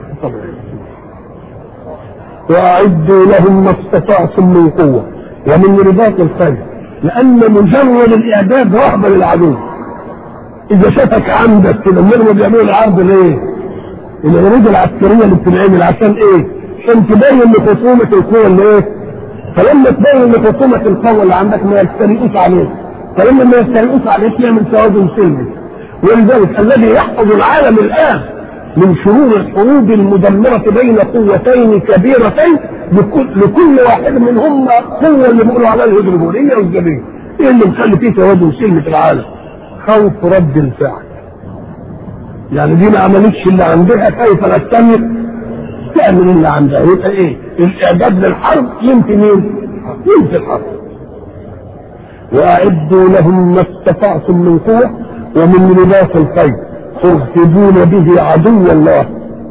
وأعدوا لهم ما استطعتم من قوة ومن رباط الخيل، لأن مجرد الإعداد رهبة للعدو. إذا شافك عندك كده منهم بيعملوا العرض ليه؟ العروض العسكرية اللي بتنعمل عشان إيه؟ عشان تبين لخصومة القوة اللي إيه؟ فلما تبين لخصومة القوة اللي عندك ما يستريقوش عليك، فلما ما يستريقوش عليك يعمل توازن سلمي. ولذلك الذي يحفظ العالم الآن من شرور الحروب المدمرة بين قوتين كبيرتين لكل واحد منهم قوة اللي بيقولوا عليها الهيدروجينية والجبلية. ايه اللي مخلي فيه توازن سلمي في العالم؟ خوف رد الفعل. يعني دي ما عملتش اللي عندها، كيف نستمر تعمل اللي عندها؟ يبقى ايه؟ الاعداد للحرب يمكن مين؟ يمكن الحرب. واعدوا لهم ما استطعتم من قوة ومن لباس الخير ترهبون به عدو الله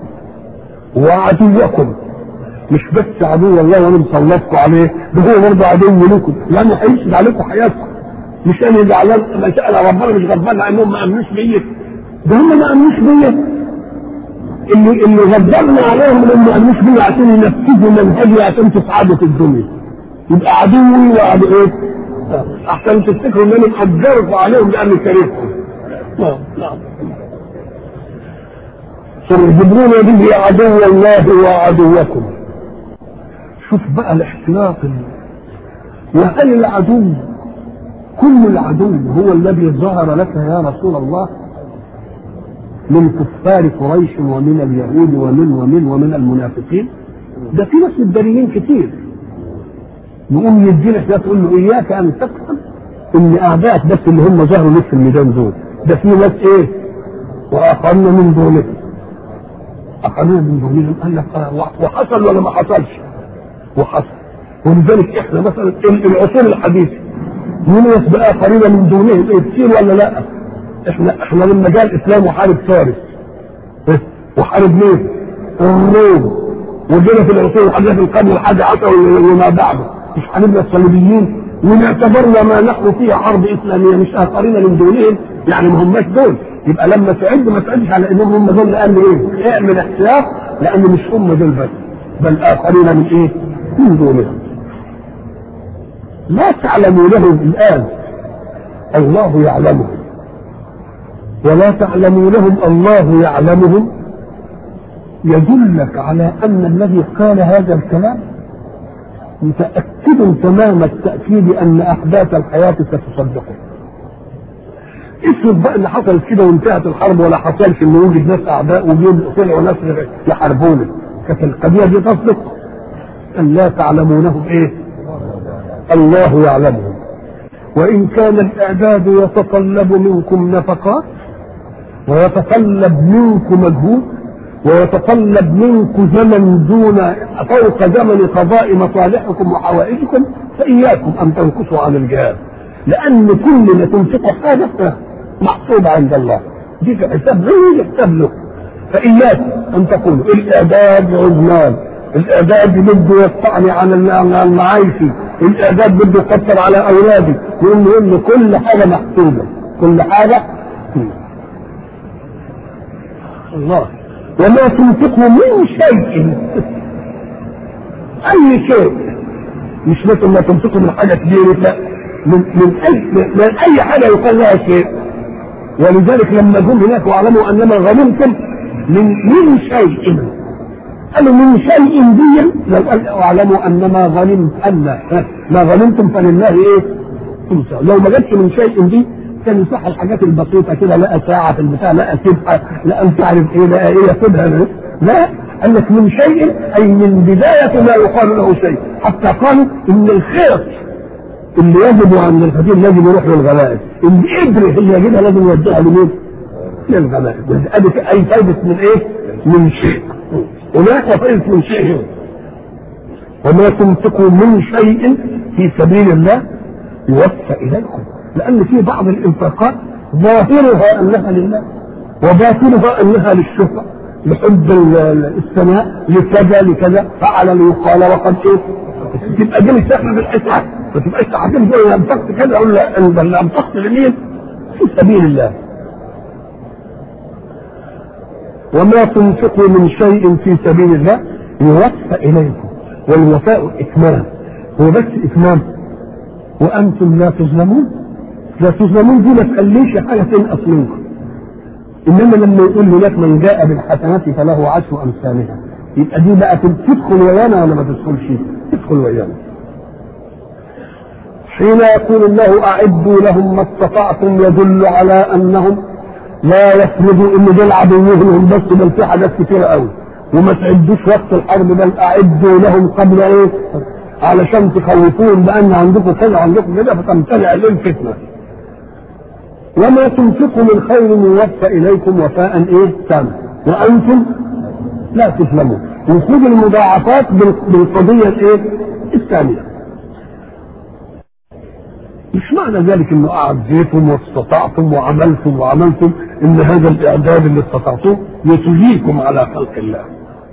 وعدوكم. مش بس عدو الله وانا مسلطكم عليه، ده هو برضه عدو لكم، لانه هيفسد عليكم حياتكم. مش انا زعلان مسألة ربنا مش غضبان لانهم ما امنوش بيا، ده هم ما امنوش بيا. اللي غضبنا عليهم لانهم ما امنوش بيا عشان ينفذوا منهجي عشان تسعدوا في الدنيا. يبقى عدوي وعدو ايه؟ احسن تفتكروا ان انا مقدركم عليهم لاني كرهتكم. نعم. ترهبون به عدو الله وعدوكم. شوف بقى الاحتياط. وهل العدو كل العدو هو الذي ظهر لك يا رسول الله من كفار قريش ومن اليهود ومن المنافقين؟ ده في ناس متداريين كتير. نقوم يدينا احنا تقول له اياك ان تفهم ان اعدائك بس اللي هم ظهروا لك في الميدان دول، ده في ناس ايه واخرنا من دونهم. اخرنا من دونهم قال لك وحصل ولا ما حصلش؟ وحصل. ولذلك احنا مثلا العصور الحديثه من يسبق قريبا من دونهم ايه كتير ولا لا؟ احنا لما جاء الاسلام وحارب فارس وحارب مين؟ الروم. وجينا في العصور الحديثه في القرن الحادي عشر وما بعده مش حاربنا الصليبيين ونعتبرنا ما نحن فيه حرب اسلاميه مش اخرين من دونهم، يعني ما هماش دول. يبقى لما تعد ما تعدش على انهم هم دول، لان ايه؟ اعمل احتياط لان مش هم دول بس بل اخرين من ايه؟ من دونهم. لا تعلموا لهم الان الله يعلمهم ولا تعلموا لهم الله يعلمهم، يدلك على ان الذي قال هذا الكلام متأكد تمام التأكيد ان احداث الحياة ستصدقه. افرض بقى ان حصلت كده وانتهت الحرب ولا حصلش ان وجد ناس اعداء وطلعوا ناس يحاربونا، كانت القضية دي تصدق؟ ان لا تعلمونهم ايه؟ الله يعلمهم. وان كان الاعداد يتطلب منكم نفقات ويتطلب منكم مجهود ويتطلب منكم زمن دون فوق زمن قضاء مصالحكم وحوائجكم، فإياكم أن تنقصوا عن الجهاد، لأن كل ما تنفقوا حاجة محسوبة عند الله، دي في حساب غير يحسب له. فإياكم أن تقولوا الإعداد عزمان، الإعداد بده يقطعني عن معايشي، الإعداد بده يقطر على أولادي، يقول له كل حاجة محسوبة، كل حاجة الله. وما تنفقوا من شيء، اي شيء، مش مثل ما تنفقوا من حاجه كبيره، لا، من اي حاجه يقال لها شيء. ولذلك لما جم هناك واعلموا انما غنمتم من شيء، قالوا من شيء دي لو قال واعلموا انما غنمت ما غنمتم فلله ايه؟ لو ما جاتش من شيء دي كان يصح الحاجات البسيطه كده، لقى ساعه في البتاع، لقى سبحه، لقى مش عارف ايه، لقى ايه ياخدها. لا، قال لك من شيء اي من بدايه ما يقال له شيء، حتى قالوا ان الخيط اللي يجب عند الفقير لازم يروح للغلائب، الابره اللي يجبها لازم يوديها لمين؟ للغلائب. ادي اي فائده من ايه؟ من شيء. هناك فائده من شيء. وما تنفقوا من شيء في سبيل الله يوفى اليكم، لأن في بعض الإنفاقات ظاهرها أنها لله وباطنها أنها للشهرة، لحب الثناء، لكذا فعل ليقال وقد إيه، تبقى دي مش داخلة في الحساب، ما تبقاش تعتمد إذا أنفقت كذا أقول لا أنفقت لمين؟ في سبيل الله. وما تنفقوا من شيء في سبيل الله يوفى إليكم، والوفاء إتمام، هو بس إتمام وأنتم لا تظلمون. لا تظلمون دي ما تخليش حاجه تنقص منكم، انما لما يقول هناك من جاء بالحسنات فله 10 امثالها، يبقى دي بقى تدخل ويانا ولا ما تدخلش؟ تدخل ويانا. حين يقول الله اعدوا لهم ما استطعتم يدل على انهم لا يفرضوا ان دول عدوهم بس، بل في حاجات كتيره قوي. وما تعدوش وقت الحرب، بل اعدوا لهم قبل ايه؟ علشان تخوفوهم بان عندكم كذا عندكم كذا فتمتنع الفتنه. وما تنفقوا من خير يوفى اليكم وفاء ايه؟ تام وانتم لا تظلمون. وخذوا المضاعفات بالقضيه الايه؟ الثانيه. مش معنى ذلك انه اعزيتم واستطعتم وعملتم ان هذا الاعداد اللي استطعتوه يتجيكم على خلق الله.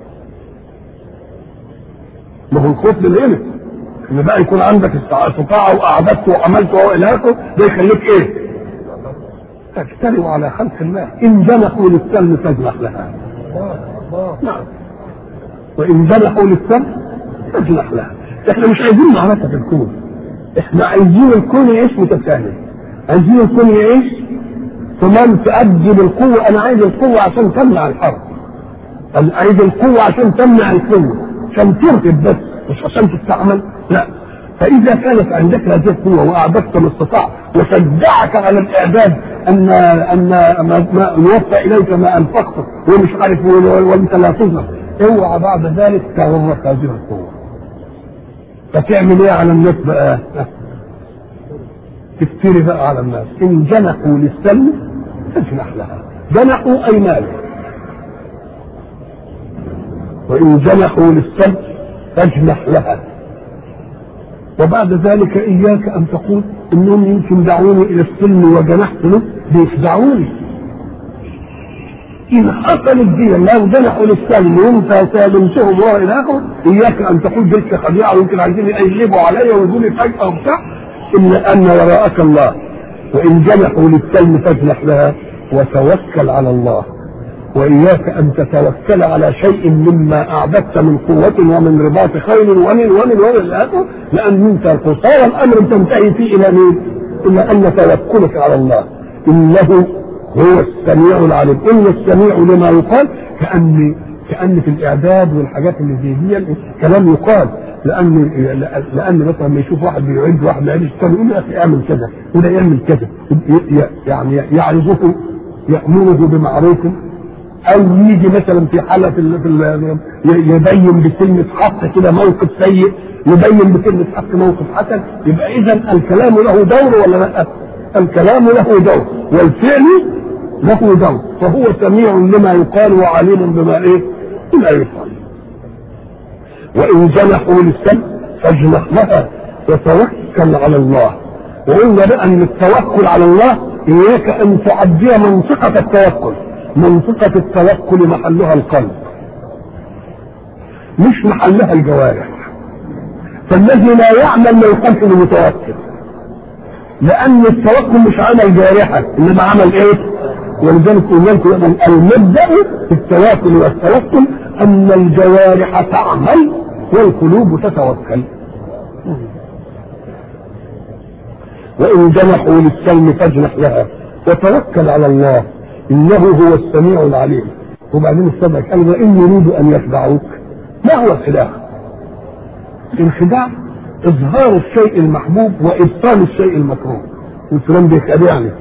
ما هو الخوف للعلم ان بقى يكون عندك استطاعه واعددت وعملت والى اخره، ده يخليك ايه؟ تجترئ على خلق الله. ان جنحوا للسلم فاجنح لها. نعم. وان جنحوا للسلم فاجنح لها. احنا مش عايزين معركه في الكون، احنا عايزين الكون يعيش متساهل، عايزين الكون يعيش تمام تؤدي بالقوه. انا عايز القوه عشان تمنع الحرب، انا عايز القوه عشان تمنع القوه، عشان ترتب بس مش عشان تستعمل. لا، فاذا كانت عندك هذه القوه واعددت ما استطعت وشجعك على الاعداد ان ما يوفى اليك ما انفقته ومش عارف وانت لا تظهر، اوعى بعد ذلك تغرك هذه القوه. فتعمل ايه على الناس بقى؟ تفتري بقى على الناس. ان جنحوا للسلم فاجنح لها. جنحوا اي مال. وان جنحوا للسلم فاجنح لها. وبعد ذلك اياك ان تقول انهم يمكن دعوني الى السلم وجنحت له، بيخدعوني. ان حصلت دي لو جنحوا للسلم وانت سالمتهم والى اخره، اياك ان تقول تلك خديعه ويمكن عايزين يقلبوا عليا ويقولوا لي فجاه وبتاع. ان وراءك الله. وان جنحوا للسلم فاجنح لها وتوكل على الله. واياك ان تتوكل على شيء مما اعددت من قوه ومن رباط خيل ومن الاخر، لان انت قصار الامر تنتهي فيه الى مين؟ الا ان توكلك على الله. انه هو السميع العليم. ان السميع لما يقال كأن في الاعداد والحاجات اللي زي دي كلام يقال، لان مثلا لما يشوف واحد بيعد واحد يعد الثاني يقول يا اخي اعمل كذا وده يعمل كذا، يعني يعرضه يأمره بمعروف، او يجي مثلا في حاله يبين بكلمه حق كده موقف سيء، يبين بكلمه حق موقف حسن. يبقى اذا الكلام له دور ولا لا؟ الكلام له دور والفعل له دور، فهو سميع لما يقال وعليم بما ايه؟ بما يقال. وان جنحوا للسلم فاجنح لها وتوكل على الله. وقلنا بقى ان التوكل على الله اياك ان تعدي منطقه التوكل. منطقة التوكل محلها القلب مش محلها الجوارح. فالذي لا يعمل ما يقال انه متوكل، لأن التوكل مش عمل جارحة إنما عمل إيه؟ ولذلك قلنا لكم المبدأ في التوكل والتوكل أن الجوارح تعمل والقلوب تتوكل. وإن جنحوا للسلم فاجنح لها وتوكل على الله إنه هو السميع العليم. وبعدين السبب قال وإن يريدوا أن يخدعوك. ما هو الخداع؟ الخداع إظهار الشيء المحبوب وإبطال الشيء المكروه. والكلام بيخدعني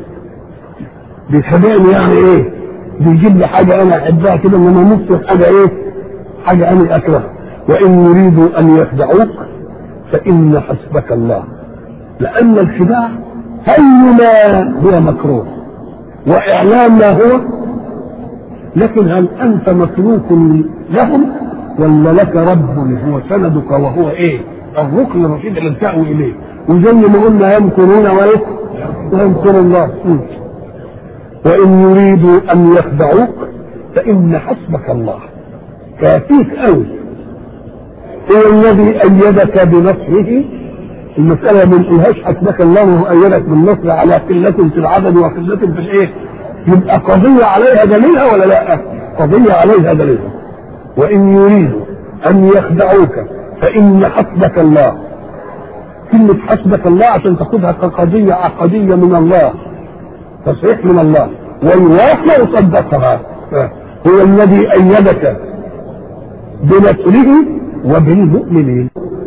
يعني إيه؟ بيجيب لي حاجة أنا أحبها كده إنما نفسي حاجة إيه؟ حاجة أنا أكرهها. وإن يريدوا أن يخدعوك فإن حسبك الله. لأن الخداع أيما هو مكروه وإعلام ما هو، لكن هل أنت متروك لهم ولا لك رب هو سندك وهو إيه؟ الركن الرشيد اللي تأوي إليه. وزي ما قلنا يمكرون ويمكر الله. وإن يريدوا أن يخدعوك فإن حسبك الله. كافيك أوي. هو الذي أيدك بنصره. المسألة من إلهاش حسبك الله وهو أيدك بالنصر على قلة في العدد وقلة في الإيه؟ يبقى قضية عليها دليلها ولا لا؟ قضية عليها دليلها. وإن يريدوا أن يخدعوك فإن حسبك الله. كلمة حسبك الله عشان تاخدها كقضية عقدية من الله، تصريح من الله، والواقع صدقها. هو الذي أيدك بنصره وبالمؤمنين.